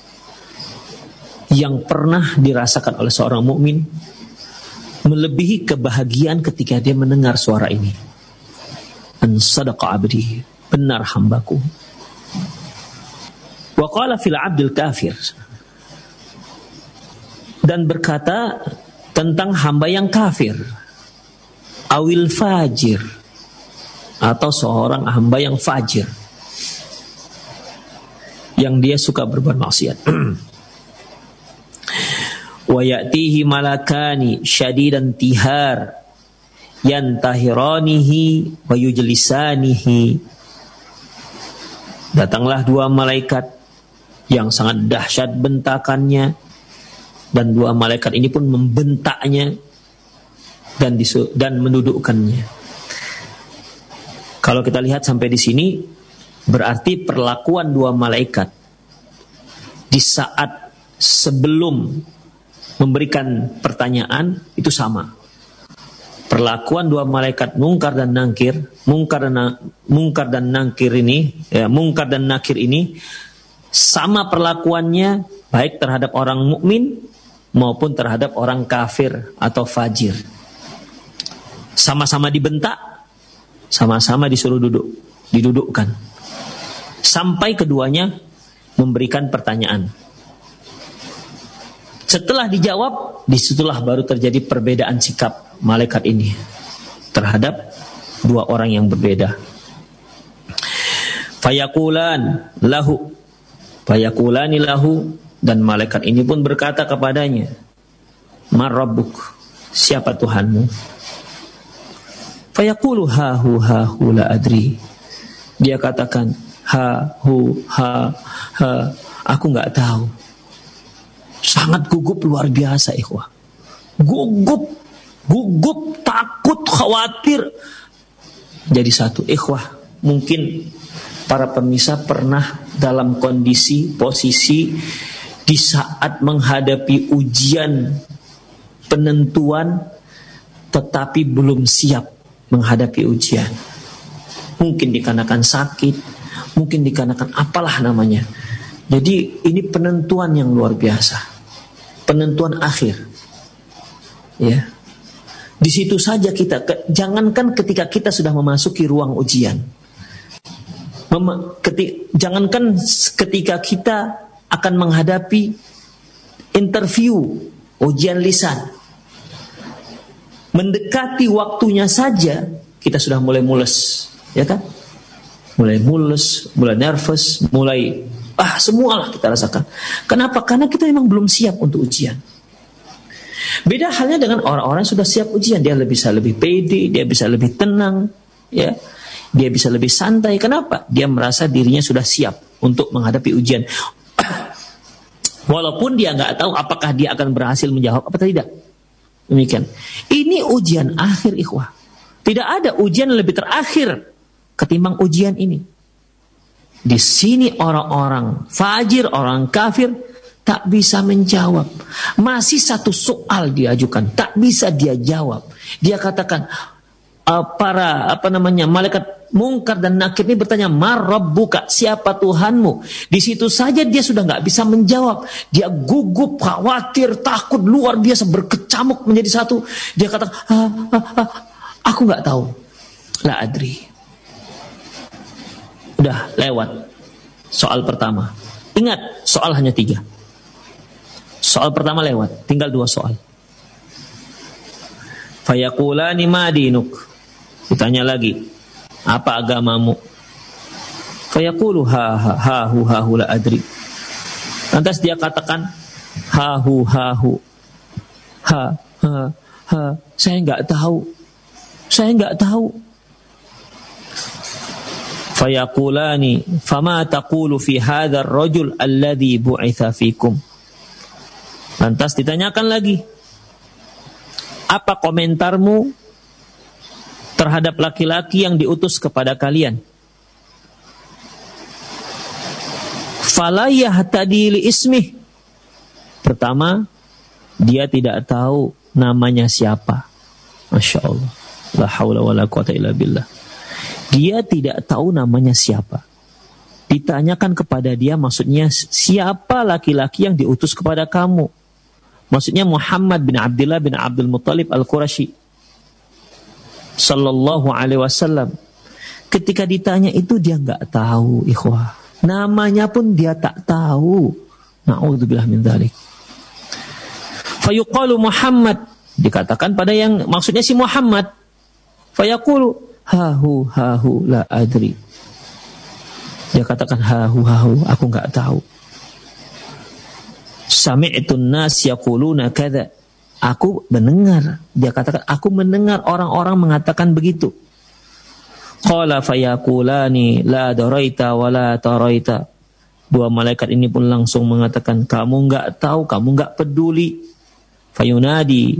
yang pernah dirasakan oleh seorang mukmin melebihi kebahagiaan ketika dia mendengar suara ini. An sadaqa abdi, benar hambaku. Wa qala fil abdil kafir, dan berkata tentang hamba yang kafir, awil fajir, atau seorang hamba yang fajir, yang dia suka berbuat maksiat. Wa ya'tihi malakani syadidan tihar yantahiranihi wa yujlisanihi. Datanglah 2 malaikat yang sangat dahsyat bentakannya, dan 2 malaikat ini pun membentaknya dan mendudukkannya. Kalau kita lihat sampai di sini, berarti perlakuan 2 malaikat di saat sebelum memberikan pertanyaan itu sama. Perlakuan 2 malaikat mungkar dan nakir, mungkar dan nakir ini sama perlakuannya, baik terhadap orang mukmin maupun terhadap orang kafir atau fajir. Sama-sama dibentak, sama-sama disuruh didudukkan, sampai keduanya memberikan pertanyaan. Setelah dijawab, disitulah baru terjadi perbedaan sikap malaikat ini terhadap 2 orang yang berbeda. Fayakulani lahu, dan malaikat ini pun berkata kepadanya, Man rabbuk, siapa Tuhanmu? Fayaqulu hahu la adri. Dia katakan, ha, aku enggak tahu. Sangat gugup luar biasa, ikhwah. Gugup, takut, khawatir. Jadi satu, ikhwah. Mungkin para pemirsa pernah dalam kondisi, posisi di saat menghadapi ujian penentuan, tetapi belum siap menghadapi ujian. Mungkin dikarenakan sakit, mungkin dikarenakan apalah namanya. Jadi ini penentuan yang luar biasa, penentuan akhir. Ya, di situ saja kita, jangankan ketika kita sudah memasuki ruang ujian, jangankan ketika kita akan menghadapi interview, ujian lisan, mendekati waktunya saja kita sudah mulai mules, ya kan? Mulai mules, mulai nervous, mulai semualah kita rasakan. Kenapa? Karena kita memang belum siap untuk ujian. Beda halnya dengan orang-orang yang sudah siap ujian, dia bisa lebih pede, dia bisa lebih tenang, ya. Dia bisa lebih santai. Kenapa? Dia merasa dirinya sudah siap untuk menghadapi ujian. Walaupun dia nggak tahu apakah dia akan berhasil menjawab apa tidak. Demikian. Ini ujian akhir, ikhwah. Tidak ada ujian yang lebih terakhir ketimbang ujian ini. Di sini orang-orang fajir, orang kafir tak bisa menjawab. Masih satu soal diajukan, tak bisa dia jawab. Dia katakan, malaikat Mungkar dan Nakir ini bertanya, "Man rabbuka?" Siapa Tuhanmu? Di situ saja dia sudah nggak bisa menjawab. Dia gugup, khawatir, takut luar biasa, berkecamuk menjadi satu. Dia kata, aku nggak tahu. La adri. Udah lewat soal pertama. Ingat, soal hanya 3. Soal pertama lewat, tinggal 2 soal. Fayaqulani ma dinuk. Ditanya lagi, apa agamamu? Fayaqulu ha hu la adri. Lantas dia katakan ha hu saya enggak tahu. Fayaqulani fama taqulu fi hadzal rajul alladhi bu'itha fikum. Lantas ditanyakan lagi, apa komentarmu terhadap laki-laki yang diutus kepada kalian? Fala yahtadi li ismih. Pertama, dia tidak tahu namanya siapa. Masya Allah. La haula wa la quwata illa billah. Dia tidak tahu namanya siapa. Ditanyakan kepada dia, maksudnya siapa laki-laki yang diutus kepada kamu? Maksudnya Muhammad bin Abdullah bin Abdul Muttalib Al-Qurashi Sallallahu alaihi wasallam. Ketika ditanya itu dia enggak tahu, ikhwah. Namanya pun dia tak tahu. Na'udzubillah min dzalik. Fayuqalu Muhammad, dikatakan pada yang maksudnya si Muhammad. Fayaqulu hahu la adri. Dia katakan hahu aku enggak tahu. Sami'tun nas yaquluna kadza. Aku mendengar, dia katakan, aku mendengar orang-orang mengatakan begitu. Qala fayaqulani la daraita wa la taraita. 2 malaikat ini pun langsung mengatakan, kamu enggak tahu, kamu enggak peduli. Fayunadi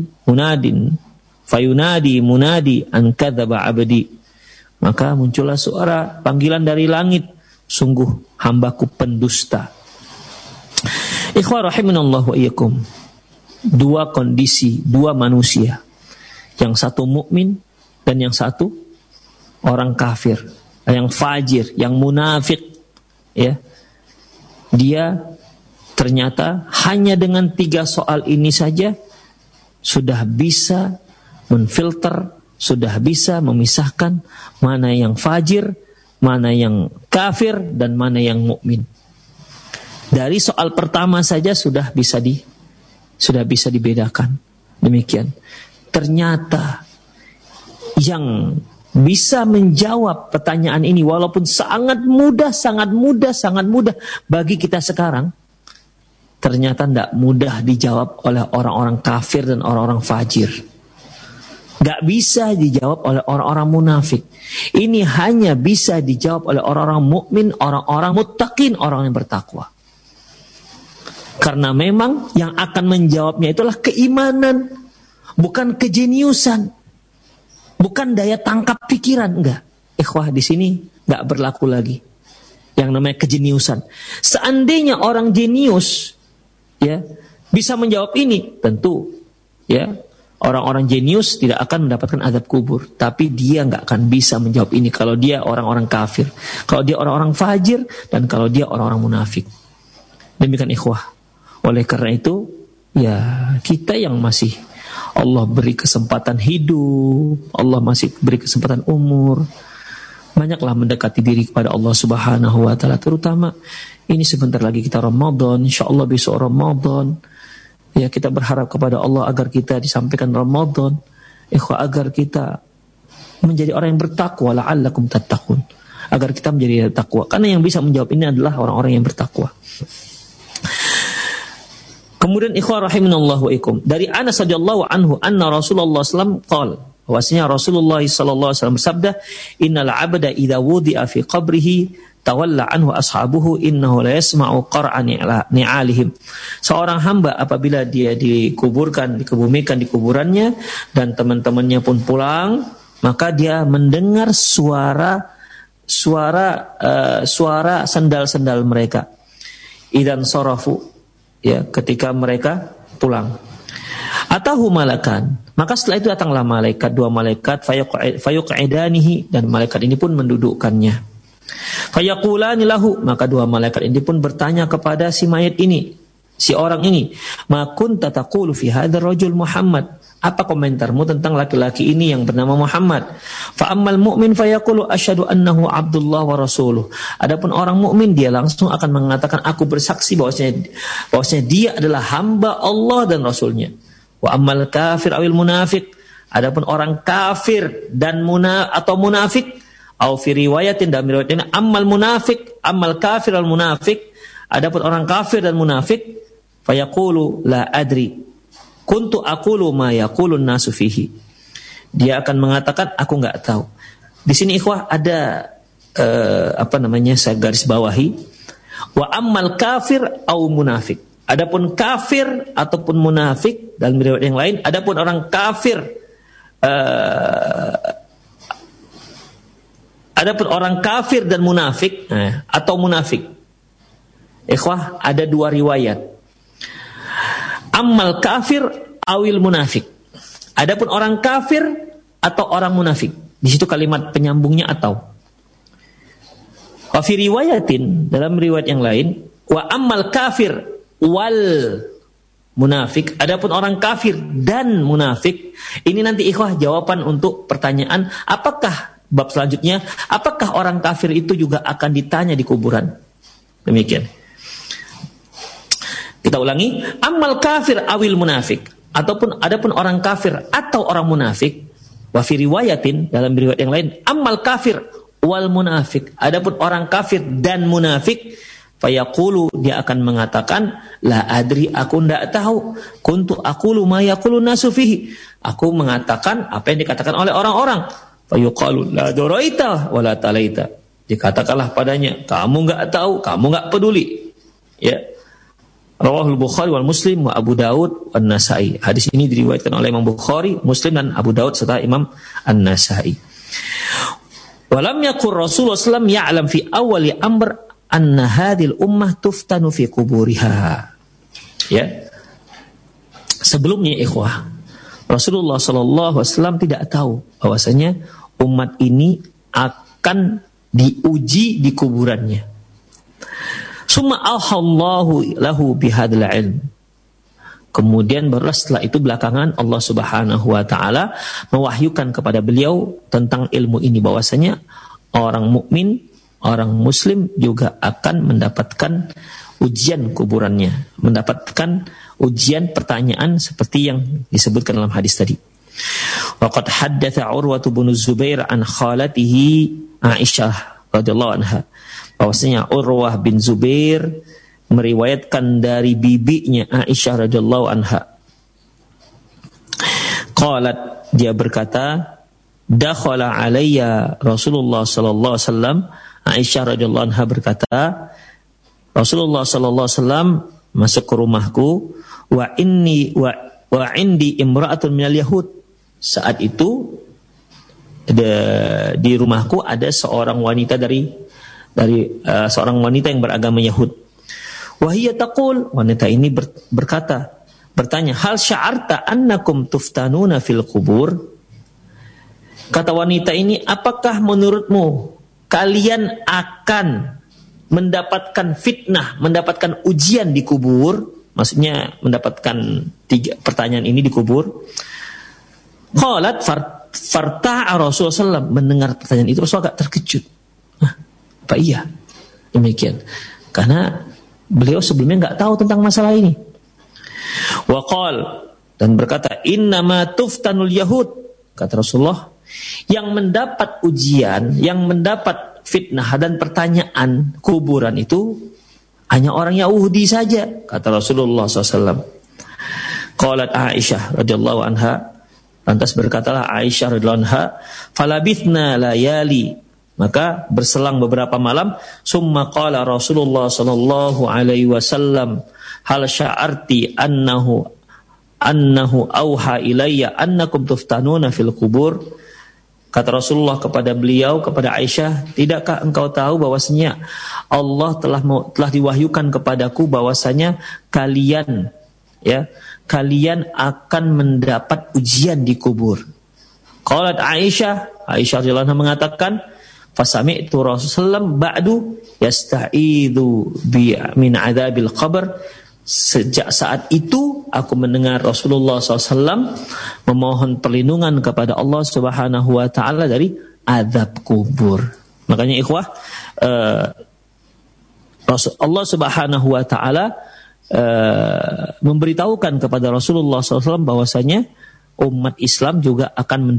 munadi an kadzaba abdi. Maka muncullah suara panggilan dari langit, sungguh hambaku pendusta. Ikhwah rahimanallahu wa iyyakum. 2 kondisi, 2 manusia. Yang satu mukmin dan yang satu orang kafir, yang fajir, yang munafik, ya. Dia ternyata hanya dengan 3 soal ini saja sudah bisa menfilter, sudah bisa memisahkan mana yang fajir, mana yang kafir dan mana yang mukmin. Dari soal pertama saja sudah bisa dibedakan. Demikian. Ternyata yang bisa menjawab pertanyaan ini walaupun sangat mudah bagi kita sekarang, ternyata tidak mudah dijawab oleh orang-orang kafir dan orang-orang fajir. Gak bisa dijawab oleh orang-orang munafik. Ini hanya bisa dijawab oleh orang-orang mukmin, orang-orang muttaqin, orang yang bertakwa. Karena memang yang akan menjawabnya itulah keimanan, bukan kejeniusan, bukan daya tangkap pikiran, enggak. Ikhwah, di sini enggak berlaku lagi yang namanya kejeniusan. Seandainya orang jenius ya bisa menjawab ini, tentu ya orang-orang jenius tidak akan mendapatkan azab kubur. Tapi dia enggak akan bisa menjawab ini kalau dia orang-orang kafir, kalau dia orang-orang fajir, dan kalau dia orang-orang munafik. Demikian ikhwah. Oleh karena itu, ya kita yang masih Allah beri kesempatan hidup, Allah masih beri kesempatan umur, banyaklah mendekati diri kepada Allah Subhanahu wa taala. Terutama ini sebentar lagi kita Ramadan, insyaallah besok Ramadan. Ya, kita berharap kepada Allah agar kita disampaikan Ramadan, agar kita menjadi orang yang bertakwa, la'allakum tattaqun. Agar kita menjadi takwa. Karena yang bisa menjawab ini adalah orang-orang yang bertakwa. Kemudian ikhwah rahimanallahu wa ikum, dari Anas radhiyallahu anhu anna Rasulullah sallallahu alaihi wasallam qala, bahwasanya Rasulullah sallallahu alaihi wasallam bersabda, innal 'abda idza wudi'a fi qabrihi tawalla anhu ashabuhu innahu la yasma'u qar'a ni'alihim. Seorang hamba apabila dia dikuburkan, dikebumikan di kuburannya dan teman-temannya pun pulang, maka dia mendengar suara sandal-sandal mereka. Idan sarafu, ya, ketika mereka pulang. Atahu malakan, maka setelah itu datanglah malaikat, dua malaikat, fayuq'idanihi, dan malaikat ini pun mendudukkannya. Fayaqulani lahu, maka dua malaikat ini pun bertanya kepada si mayat ini, si orang ini, ma kunta taqulu fi hadzal rajul Muhammad, apa komentarmu tentang laki-laki ini yang bernama Muhammad? Fa ammal mu'min fayaqulu asyhadu annahu Abdullah wa rasuluh. Adapun orang mukmin dia langsung akan mengatakan, aku bersaksi bahwasanya dia adalah hamba Allah dan Rasulnya. Wa ammal kafir awil munafik, adapun orang kafir dan munafik, au fi riwayatin, dan riwayat ini ammal kafir al munafik, adapun orang kafir dan munafik, fayaqulu la adri kuntu aqulu ma yaqulun nasu fihi, dia akan mengatakan aku enggak tahu. Di sini ikhwah ada saya garis bawahi, wa ammal kafir au munafik, adapun kafir ataupun munafik, dalam riwayat yang lain adapun orang kafir adapun orang kafir dan munafik atau munafik, ikhwah ada dua riwayat. Ammal kafir awil munafik, adapun orang kafir atau orang munafik. Di situ kalimat penyambungnya atau. Wa fi riwayatin, dalam riwayat yang lain, wa ammal kafir wal munafik, adapun orang kafir dan munafik. Ini nanti ikhwah jawaban untuk pertanyaan apakah bab selanjutnya, apakah orang kafir itu juga akan ditanya di kuburan. Demikian. Kita ulangi, amal kafir awil munafik, adapun orang kafir atau orang munafik. Wa fi riwayatin, dalam riwayat yang lain, amal kafir wal munafik, adapun orang kafir dan munafik, fayaqulu, dia akan mengatakan, la adri, aku tidak tahu, kuntu aqulu ma yaqulun nasu fihi, aku mengatakan apa yang dikatakan oleh orang-orang. Fayuqalu la daraita wa la talaita, dikatakanlah padanya, kamu enggak tahu, kamu enggak peduli. Ya. Rawahul Bukhari wal Muslim wa Abu Daud wan Nasa'i. Hadis ini diriwayatkan oleh Imam Bukhari, Muslim, dan Abu Daud serta Imam An-Nasa'i. Walam yakun Rasulullah sallallahu alaihi wasallam ya'lam fi awali amr anna hadhil ummah tuftanu fi kuburiha. Ya. Sebelumnya ikhwah, Rasulullah sallallahu alaihi wasallam tidak tahu bahwasanya umat ini akan diuji di kuburannya. Summa auhallahu lahu bihadzal ilm. Kemudian barulah setelah itu belakangan Allah Subhanahu wa taala mewahyukan kepada beliau tentang ilmu ini, bahwasanya orang mukmin, orang muslim juga akan mendapatkan ujian kuburannya, mendapatkan ujian pertanyaan seperti yang disebutkan dalam hadis tadi. Waqad haddatsa Urwah bin Zubair an khalatihi Aisyah radhiyallahu anha, bahwasanya Urwah bin Zubair meriwayatkan dari bibinya Aisyah radhiyallahu anha. Qalat, dia berkata, dakhala alayya Rasulullah sallallahu alaihi wasallam. Aisyah radhiyallahu anha berkata, Rasulullah sallallahu alaihi wasallam masuk ke rumahku, wa indi imra'atun minal yahud. Saat itu di rumahku ada seorang wanita dari seorang wanita yang beragama Yahud. Wa hiya taqul, wanita ini bertanya, hal sya'arta annakum tuftanuna fil qubur? Kata wanita ini, apakah menurutmu kalian akan mendapatkan fitnah, mendapatkan ujian di kubur? Maksudnya mendapatkan 3 pertanyaan ini di kubur. Qalat farta'a Rasulullah SAW. Mendengar pertanyaan itu Rasul agak terkejut. Apa iya? Demikian. Karena beliau sebelumnya enggak tahu tentang masalah ini. Wa qala, dan berkata, innama tuftanul yahud. Kata Rasulullah, yang mendapat ujian, yang mendapat fitnah dan pertanyaan kuburan itu hanya orang Yahudi saja, kata Rasulullah SAW. Qalat Aisyah radhiyallahu anha, lantas berkatalah Aisyah radhiyallahu anha, falabithna layali, maka berselang beberapa malam, summa qala Rasulullah sallallahu alaihi wasallam, hal sya'arti annahu auha ilayya annakum tuftanuna fil qubur. Kata Rasulullah kepada beliau, kepada Aisyah, tidakkah engkau tahu bahwasanya Allah telah diwahyukan kepadaku bahwasanya kalian akan mendapat ujian di kubur. Qalat Aisyah radhiyallahu anha mengatakan, fasami'tu Rasulullah ba'du yasta'idzu bi min adzabil qabr. Sejak saat itu aku mendengar Rasulullah SAW memohon perlindungan kepada Allah Subhanahu Wa Taala dari azab kubur. Makanya ikhwah, Allah Subhanahu Wa Taala memberitahukan kepada Rasulullah SAW bahwasanya umat Islam juga akan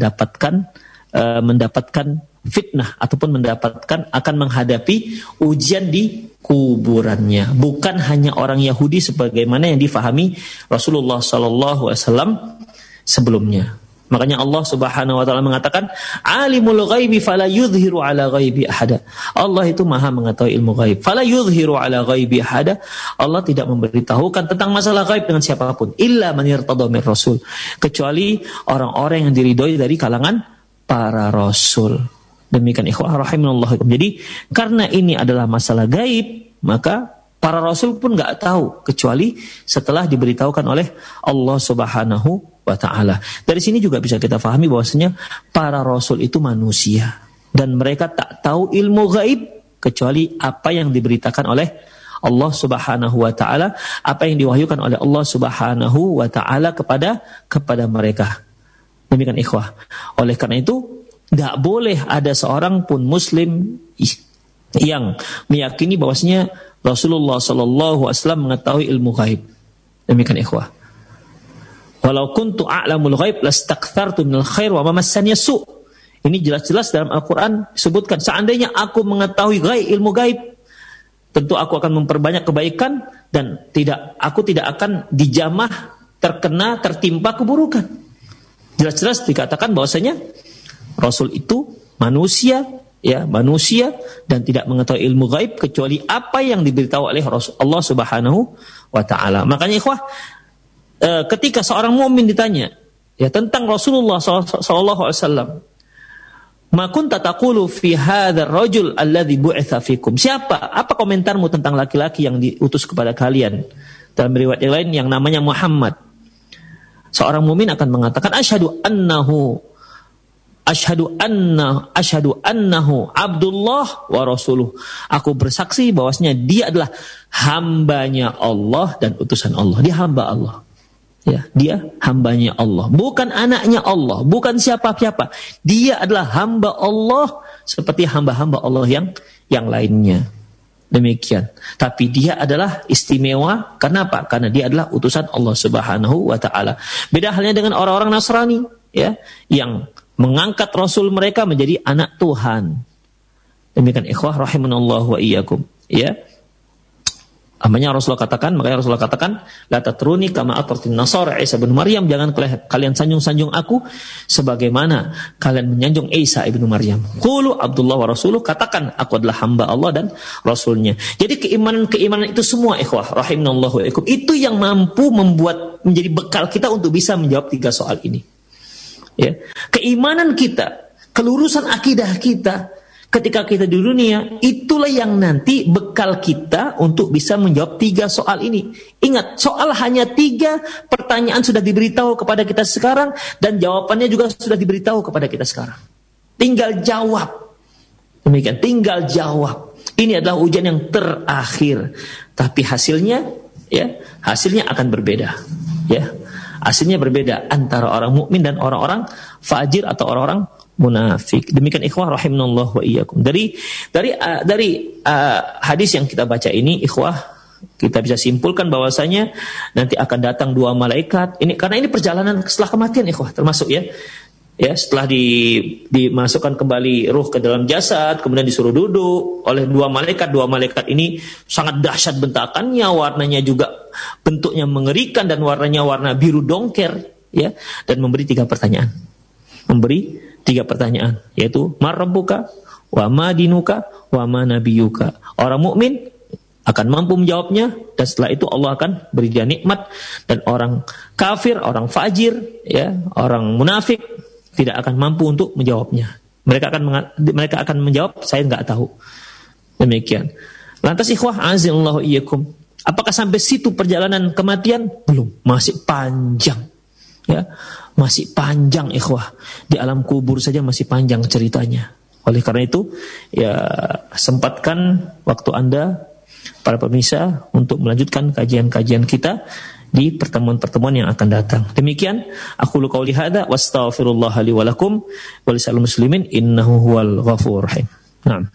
mendapatkan fitnah ataupun akan menghadapi ujian di kuburannya. Bukan hanya orang Yahudi sebagaimana yang difahami Rasulullah SAW sebelumnya. Makanya Allah Subhanahu wa taala mengatakan, alimul ghaibi fala yudhiru ala ghaibi ahada. Allah itu maha mengetahui ilmu ghaib. Fala yudhiru ala ghaibi ahada. Allah tidak memberitahukan tentang masalah ghaib dengan siapapun, illa man irtada mir rasul, kecuali orang-orang yang diridhoi dari kalangan para rasul. Demikian ikhwah rahimanallahu. Jadi karena ini adalah masalah gaib, maka para rasul pun enggak tahu kecuali setelah diberitahukan oleh Allah Subhanahu wa taala. Dari sini juga bisa kita pahami bahwasanya para rasul itu manusia dan mereka tak tahu ilmu gaib kecuali apa yang diberitakan oleh Allah Subhanahu wa taala, apa yang diwahyukan oleh Allah Subhanahu wa taala kepada mereka. Demikian ikhwah. Oleh karena itu tidak boleh ada seorang pun muslim yang meyakini bahwasanya Rasulullah sallallahu alaihi wasallam mengetahui ilmu ghaib. Demikian ikhwah. Walau kuntu a'lamul ghaib lastakthartu minal khair wa ma massani su'. Ini jelas-jelas dalam Al-Qur'an disebutkan, seandainya aku mengetahui ilmu ghaib, tentu aku akan memperbanyak kebaikan dan aku tidak akan dijamah tertimpa keburukan. Jelas-jelas dikatakan bahwasanya Rasul itu manusia dan tidak mengetahui ilmu gaib kecuali apa yang diberitahu oleh Allah Subhanahu wa taala. Makanya ikhwah, ketika seorang mukmin ditanya tentang Rasulullah sallallahu alaihi wasallam, ma kunta taqulu fi hadzal rajul alladzi bu'itsa fikum? Apa komentarmu tentang laki-laki yang diutus kepada kalian? Dalam riwayat yang lain yang namanya Muhammad. Seorang mukmin akan mengatakan asyhadu annahu Abdullah wa rasuluh. Aku bersaksi bahwasanya dia adalah hambanya Allah dan utusan Allah. Dia hamba Allah. Dia hambanya Allah, bukan anaknya Allah, bukan siapa-siapa. Dia adalah hamba Allah seperti hamba-hamba Allah yang lainnya. Demikian. Tapi dia adalah istimewa. Kenapa? Karena dia adalah utusan Allah Subhanahu wa taala. Beda halnya dengan orang-orang Nasrani, yang mengangkat Rasul mereka menjadi anak Tuhan. Demikian ikhwah rahimanallahu wa iyyakum. Makanya Rasulullah katakan, la tatruni kama atratin nasara Isa bin Maryam, jangan kalian sanjung-sanjung aku sebagaimana kalian menyanjung Isa ibnu Maryam. Qulu Abdullah wa Rasuluh, katakan aku adalah hamba Allah dan Rasulnya. Jadi keimanan itu semua, ikhwah rahimanallahu wa iyakum, itu yang mampu membuat menjadi bekal kita untuk bisa menjawab 3 soal ini. Ya. Keimanan kita, kelurusan akidah kita ketika kita di dunia, itulah yang nanti bekal kita untuk bisa menjawab 3 soal ini. Ingat, soal hanya 3 pertanyaan sudah diberitahu kepada kita sekarang, dan jawabannya juga sudah diberitahu kepada kita sekarang. Tinggal jawab. Demikian, tinggal jawab. Ini adalah ujian yang terakhir. Tapi hasilnya akan berbeda. Ya, hasilnya berbeda antara orang mukmin dan orang-orang fajir atau orang-orang munafik. Demikian ikhwah rahimanallahu wa iyyakum. Dari hadis yang kita baca ini, ikhwah, kita bisa simpulkan bahwasanya nanti akan datang 2 malaikat. Ini karena ini perjalanan setelah kematian, ikhwah, termasuk ya. Ya, setelah dimasukkan kembali ruh ke dalam jasad, kemudian disuruh duduk oleh 2 malaikat. 2 malaikat ini sangat dahsyat bentakannya, warnanya juga bentuknya mengerikan dan warnanya warna biru dongker, ya, dan memberi 3 pertanyaan. Yaitu mar rabbuka wa ma dinuka wa ma nabiyuka. Orang mukmin akan mampu menjawabnya, dan setelah itu Allah akan beri dia nikmat. Dan orang kafir, orang fajir, ya, orang munafik tidak akan mampu untuk menjawabnya. Mereka akan menjawab, saya enggak tahu. Demikian. Lantas ikhwah azallahu iyyakum, apakah sampai situ perjalanan kematian? Belum, masih panjang. Ya, masih panjang, ikhwah. Di alam kubur saja masih panjang ceritanya. Oleh karena itu, ya, sempatkan waktu Anda, para pemirsa, untuk melanjutkan kajian-kajian kita di pertemuan-pertemuan yang akan datang. Demikian, aku qouli hadza wa astaghfirullah li wa lakum wa lisal muslimin innahu huwal ghafurur rahim. Naam.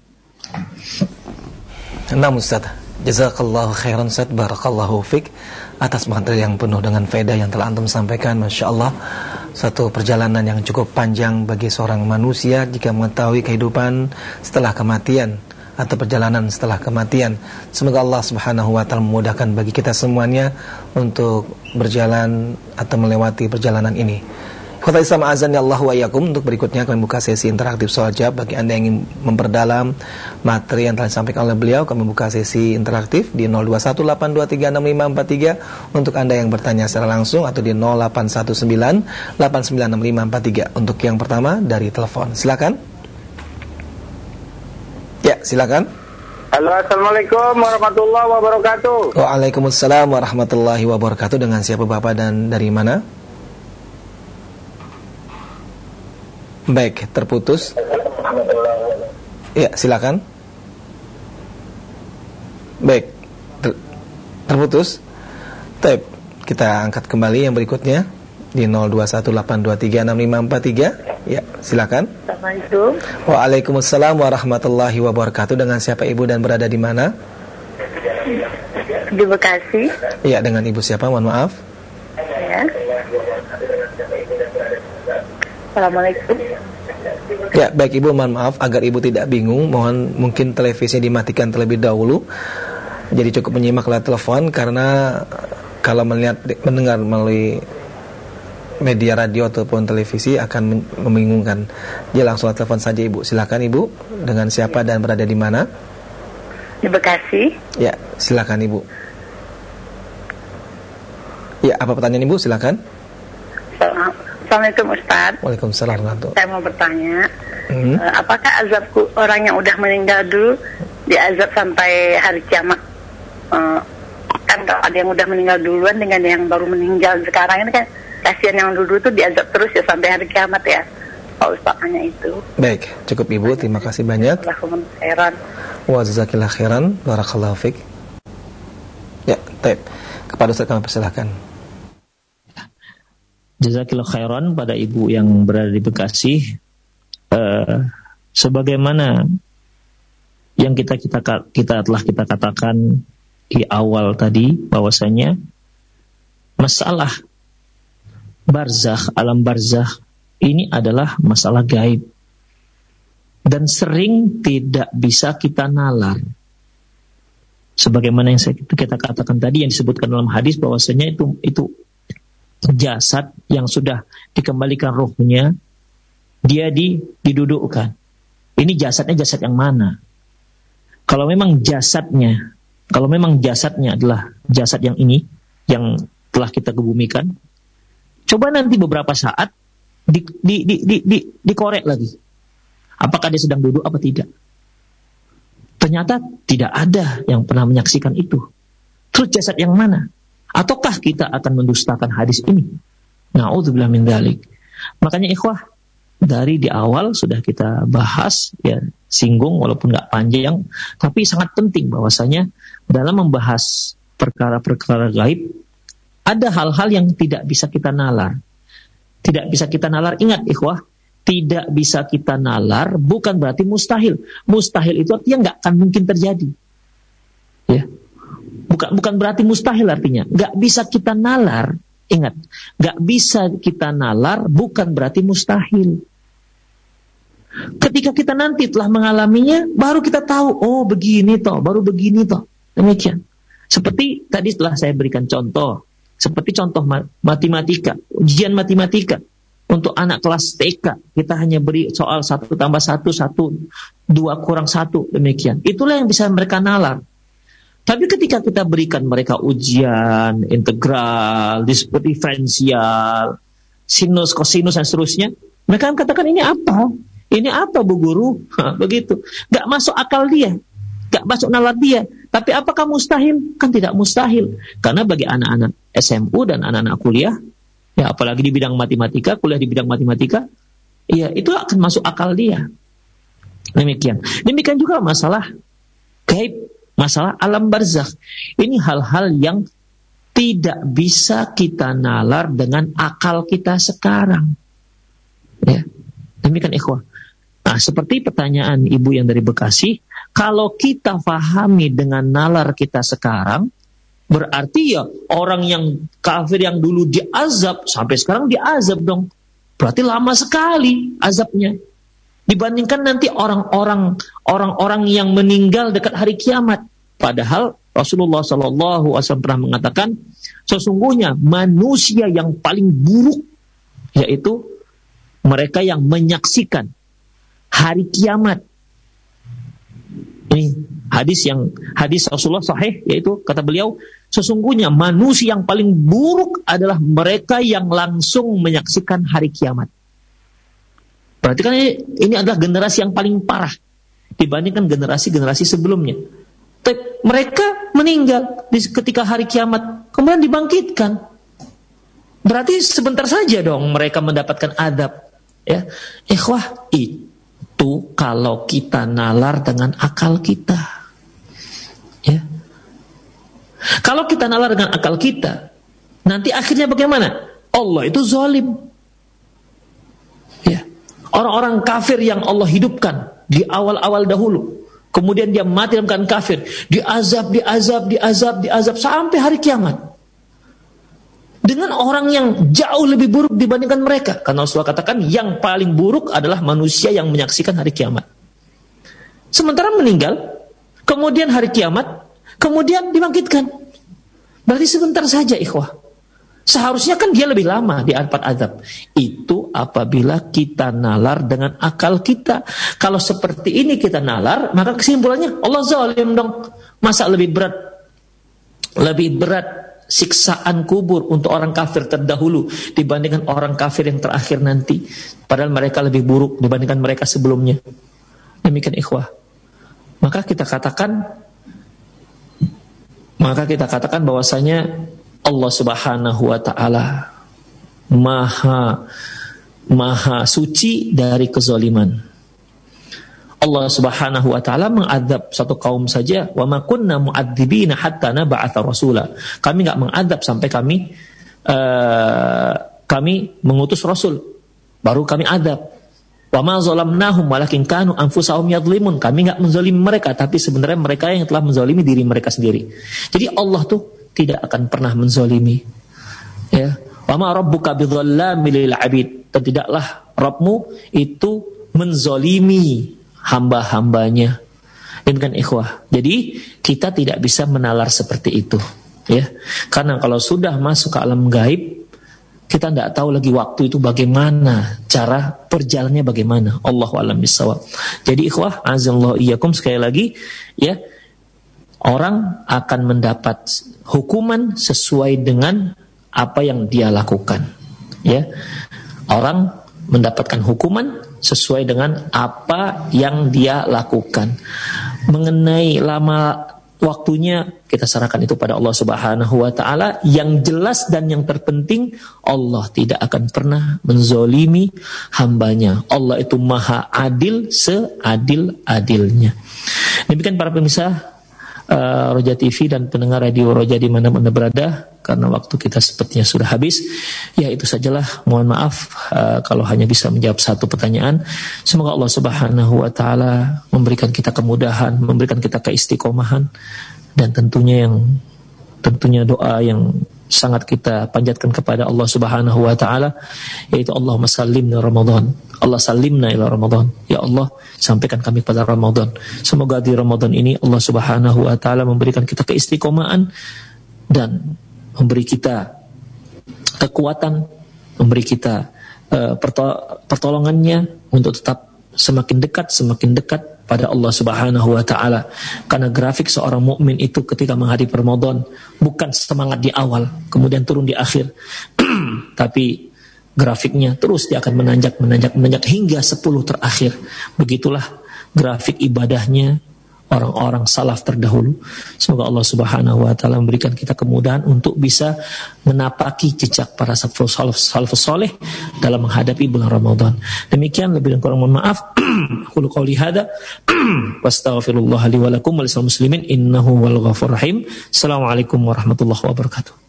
Naam Ustaz. Jazakallahu khairan Ustaz, barakallahu fik, atas materi yang penuh dengan faedah yang telah antum sampaikan. Masya Allah, satu perjalanan yang cukup panjang bagi seorang manusia jika mengetahui kehidupan setelah kematian atau perjalanan setelah kematian. Semoga Allah Subhanahu wa taala memudahkan bagi kita semuanya untuk berjalan atau melewati perjalanan ini. Khotbah Islam azan ya Allah wa iyyakum. Untuk berikutnya kami buka sesi interaktif soal jawab. Bagi Anda yang ingin memperdalam materi yang telah disampaikan oleh beliau, kami buka sesi interaktif di 0218236543 untuk Anda yang bertanya secara langsung, atau di 0819896543 untuk yang pertama dari telepon. Silakan. Ya, silakan. Halo, assalamualaikum warahmatullahi wabarakatuh. Waalaikumsalam warahmatullahi wabarakatuh. Dengan siapa Bapak dan dari mana? Baik, terputus. Ya, silakan. Baik, terputus. Baik, kita angkat kembali yang berikutnya di 0218236543. Ya, silakan. Assalamualaikum. Waalaikumsalam warahmatullahi wabarakatuh. Dengan siapa Ibu dan berada di mana? Di Bekasi. Ya, dengan Ibu siapa? Mohon maaf. Ya. Assalamualaikum. Ya, baik Ibu, mohon maaf, agar Ibu tidak bingung, mohon mungkin televisinya dimatikan terlebih dahulu. Jadi cukup menyimak lewat telepon, karena kalau mendengar melalui media radio ataupun televisi akan membingungkan. Jadi langsung telepon saja Ibu. Silakan Ibu, dengan siapa dan berada di mana? Di Bekasi. Ya, silakan Ibu. Ya, apa pertanyaan Ibu? Silakan. Assalamualaikum Ustaz. Waalaikumsalam warahmatullahi. Saya mau bertanya, apakah azab orang yang udah meninggal dulu diazab sampai hari kiamat? Kan kalau ada yang udah meninggal duluan dengan yang baru meninggal sekarang ini kan, kasihan yang dulu tuh diazab terus ya sampai hari kiamat ya. Pak Ustaz hanya itu. Baik, cukup Ibu, terima kasih banyak. Khairan. Wa jazakillah khairan, barakallahu fik. Ya, baik. Kepada Ustaz kami persilahkan. Jazakillah khairan pada Ibu yang berada di Bekasi. Sebagaimana yang kita telah kita katakan di awal tadi, bahwasanya masalah barzakh, alam barzakh ini adalah masalah gaib dan sering tidak bisa kita nalar. Sebagaimana yang kita katakan tadi, yang disebutkan dalam hadis bahwasanya itu jasad yang sudah dikembalikan ruhnya, dia didudukkan. Ini jasadnya jasad yang mana? Kalau memang jasadnya adalah jasad yang ini, yang telah kita kebumikan, coba nanti beberapa saat dikorek lagi. Apakah dia sedang duduk apa tidak? Ternyata tidak ada yang pernah menyaksikan itu. Terus jasad yang mana? Ataukah kita akan mendustakan hadis ini? Na'udzubillah min dzalik. Makanya ikhwah, dari di awal sudah kita bahas, ya, singgung walaupun nggak panjang, tapi sangat penting bahwasanya dalam membahas perkara-perkara gaib ada hal-hal yang tidak bisa kita nalar. Tidak bisa kita nalar. Ingat ikhwah, tidak bisa kita nalar bukan berarti mustahil. Mustahil itu artinya nggak akan mungkin terjadi. Ya, bukan berarti mustahil artinya. Nggak bisa kita nalar. Ingat, nggak bisa kita nalar bukan berarti mustahil. Ketika kita nanti telah mengalaminya, baru kita tahu, oh begini toh, baru begini toh. Demikian. Seperti tadi telah saya berikan contoh. Seperti contoh matematika, ujian matematika. Untuk anak kelas TK, kita hanya beri soal 1 tambah 1, 2 kurang 1, demikian. Itulah yang bisa mereka nalar. Tapi ketika kita berikan mereka ujian, integral, diferensial, sinus, kosinus, dan seterusnya, mereka akan katakan, ini apa? Ini apa, Bu Guru? Begitu. Gak masuk akal dia. Gak masuk nalar dia. Tapi apakah mustahil? Kan tidak mustahil. Karena bagi anak-anak SMU dan anak-anak kuliah, ya, apalagi di bidang matematika, kuliah di bidang matematika, ya itu akan masuk akal dia. Demikian juga masalah gaib, masalah alam barzakh. Ini hal-hal yang tidak bisa kita nalar dengan akal kita sekarang. Ya, demikian ikhwah. Nah, seperti pertanyaan ibu yang dari Bekasi, kalau kita pahami dengan nalar kita sekarang, berarti ya orang yang kafir yang dulu diazab sampai sekarang diazab dong. Berarti lama sekali azabnya. Dibandingkan nanti orang-orang yang meninggal dekat hari kiamat. Padahal Rasulullah SAW pernah mengatakan, sesungguhnya manusia yang paling buruk yaitu mereka yang menyaksikan hari kiamat. Ini hadis Rasulullah sahih, yaitu kata beliau, sesungguhnya manusia yang paling buruk adalah mereka yang langsung menyaksikan hari kiamat. Berarti kan ini adalah generasi yang paling parah dibandingkan generasi-generasi sebelumnya. Mereka meninggal ketika hari kiamat, kemudian dibangkitkan. Berarti sebentar saja dong mereka mendapatkan adab. Ya, ikhwah, itu kalau kita nalar dengan akal kita. Ya. Kalau kita nalar dengan akal kita, nanti akhirnya bagaimana? Allah itu zalim. Ya. Orang-orang kafir yang Allah hidupkan di awal-awal dahulu, kemudian dia mati dalam keadaan kafir, diazab sampai hari kiamat. Dengan orang yang jauh lebih buruk dibandingkan mereka. Karena Rasulullah katakan yang paling buruk adalah manusia yang menyaksikan hari kiamat. Sementara meninggal, kemudian hari kiamat, kemudian dibangkitkan. Berarti sebentar saja ikhwah. Seharusnya kan dia lebih lama di tempat azab. Itu apabila kita nalar dengan akal kita. Kalau seperti ini kita nalar, maka kesimpulannya Allah zalim dong. Masa lebih berat siksaan kubur untuk orang kafir terdahulu dibandingkan orang kafir yang terakhir nanti, padahal mereka lebih buruk dibandingkan mereka sebelumnya. Demikian ikhwah. Maka kita katakan bahwasanya Allah Subhanahu wa taala maha suci dari kezaliman. Allah Subhanahu wa taala mengadab satu kaum saja, wa ma kunna mu'adzibina hatta nab'atha rasula. Kami enggak mengadab sampai kami mengutus rasul, baru kami adab. Wa ma zalamnahum walakin kanu anfusahum yadhlimun. Kami enggak menzalimi mereka, tapi sebenarnya mereka yang telah menzalimi diri mereka sendiri. Jadi Allah tuh tidak akan pernah menzalimi. Ya. Wa ma rabbuka bidzallamil lil 'abid. Dan tidaklah Rabbmu itu menzalimi hamba-hambanya. Demikian ikhwah. Jadi kita tidak bisa menalar seperti itu, ya. Karena kalau sudah masuk ke alam gaib, kita tidak tahu lagi waktu itu bagaimana, cara perjalannya bagaimana. Allahu a'lam bishawab. Jadi ikhwah, azallahu iyyakum, sekali lagi, ya, orang akan mendapat hukuman sesuai dengan apa yang dia lakukan, ya. Orang mendapatkan hukuman sesuai dengan apa yang dia lakukan. Mengenai lama waktunya, kita serahkan itu pada Allah Subhanahu wa ta'ala. Yang jelas dan yang terpenting, Allah tidak akan pernah menzolimi hambanya. Allah itu maha adil, seadil-adilnya. Demikian para pemirsa Roja TV dan pendengar radio Roja di mana Anda berada, karena waktu kita sepertinya sudah habis. Ya, itu sajalah, mohon maaf kalau hanya bisa menjawab satu pertanyaan. Semoga Allah Subhanahu wa ta'ala memberikan kita kemudahan, memberikan kita keistiqomahan, dan tentunya doa yang sangat kita panjatkan kepada Allah Subhanahu wa ta'ala, yaitu Allahumma sallimna Ramadan, Allah sallimna ila Ramadan. Ya Allah, sampaikan kami pada Ramadan. Semoga di Ramadan ini Allah Subhanahu wa ta'ala memberikan kita keistiqomahan dan memberi kita kekuatan, memberi kita pertolongannya untuk tetap semakin dekat pada Allah Subhanahu wa ta'ala. Karena grafik seorang mukmin itu ketika menghadapi Ramadan bukan semangat di awal kemudian turun di akhir, tapi grafiknya terus dia akan menanjak hingga 10 terakhir. Begitulah grafik ibadahnya orang-orang salaf terdahulu. Semoga Allah Subhanahu wa ta'ala memberikan kita kemudahan untuk bisa menapaki jejak para salafus saleh dalam menghadapi bulan Ramadan. Demikian, lebih dan kurang mohon maaf. Qul qouli hada wastaghfirullah li wa lakum wa lisal muslimin innahu wal ghafurur rahim. Assalamualaikum warahmatullahi wabarakatuh.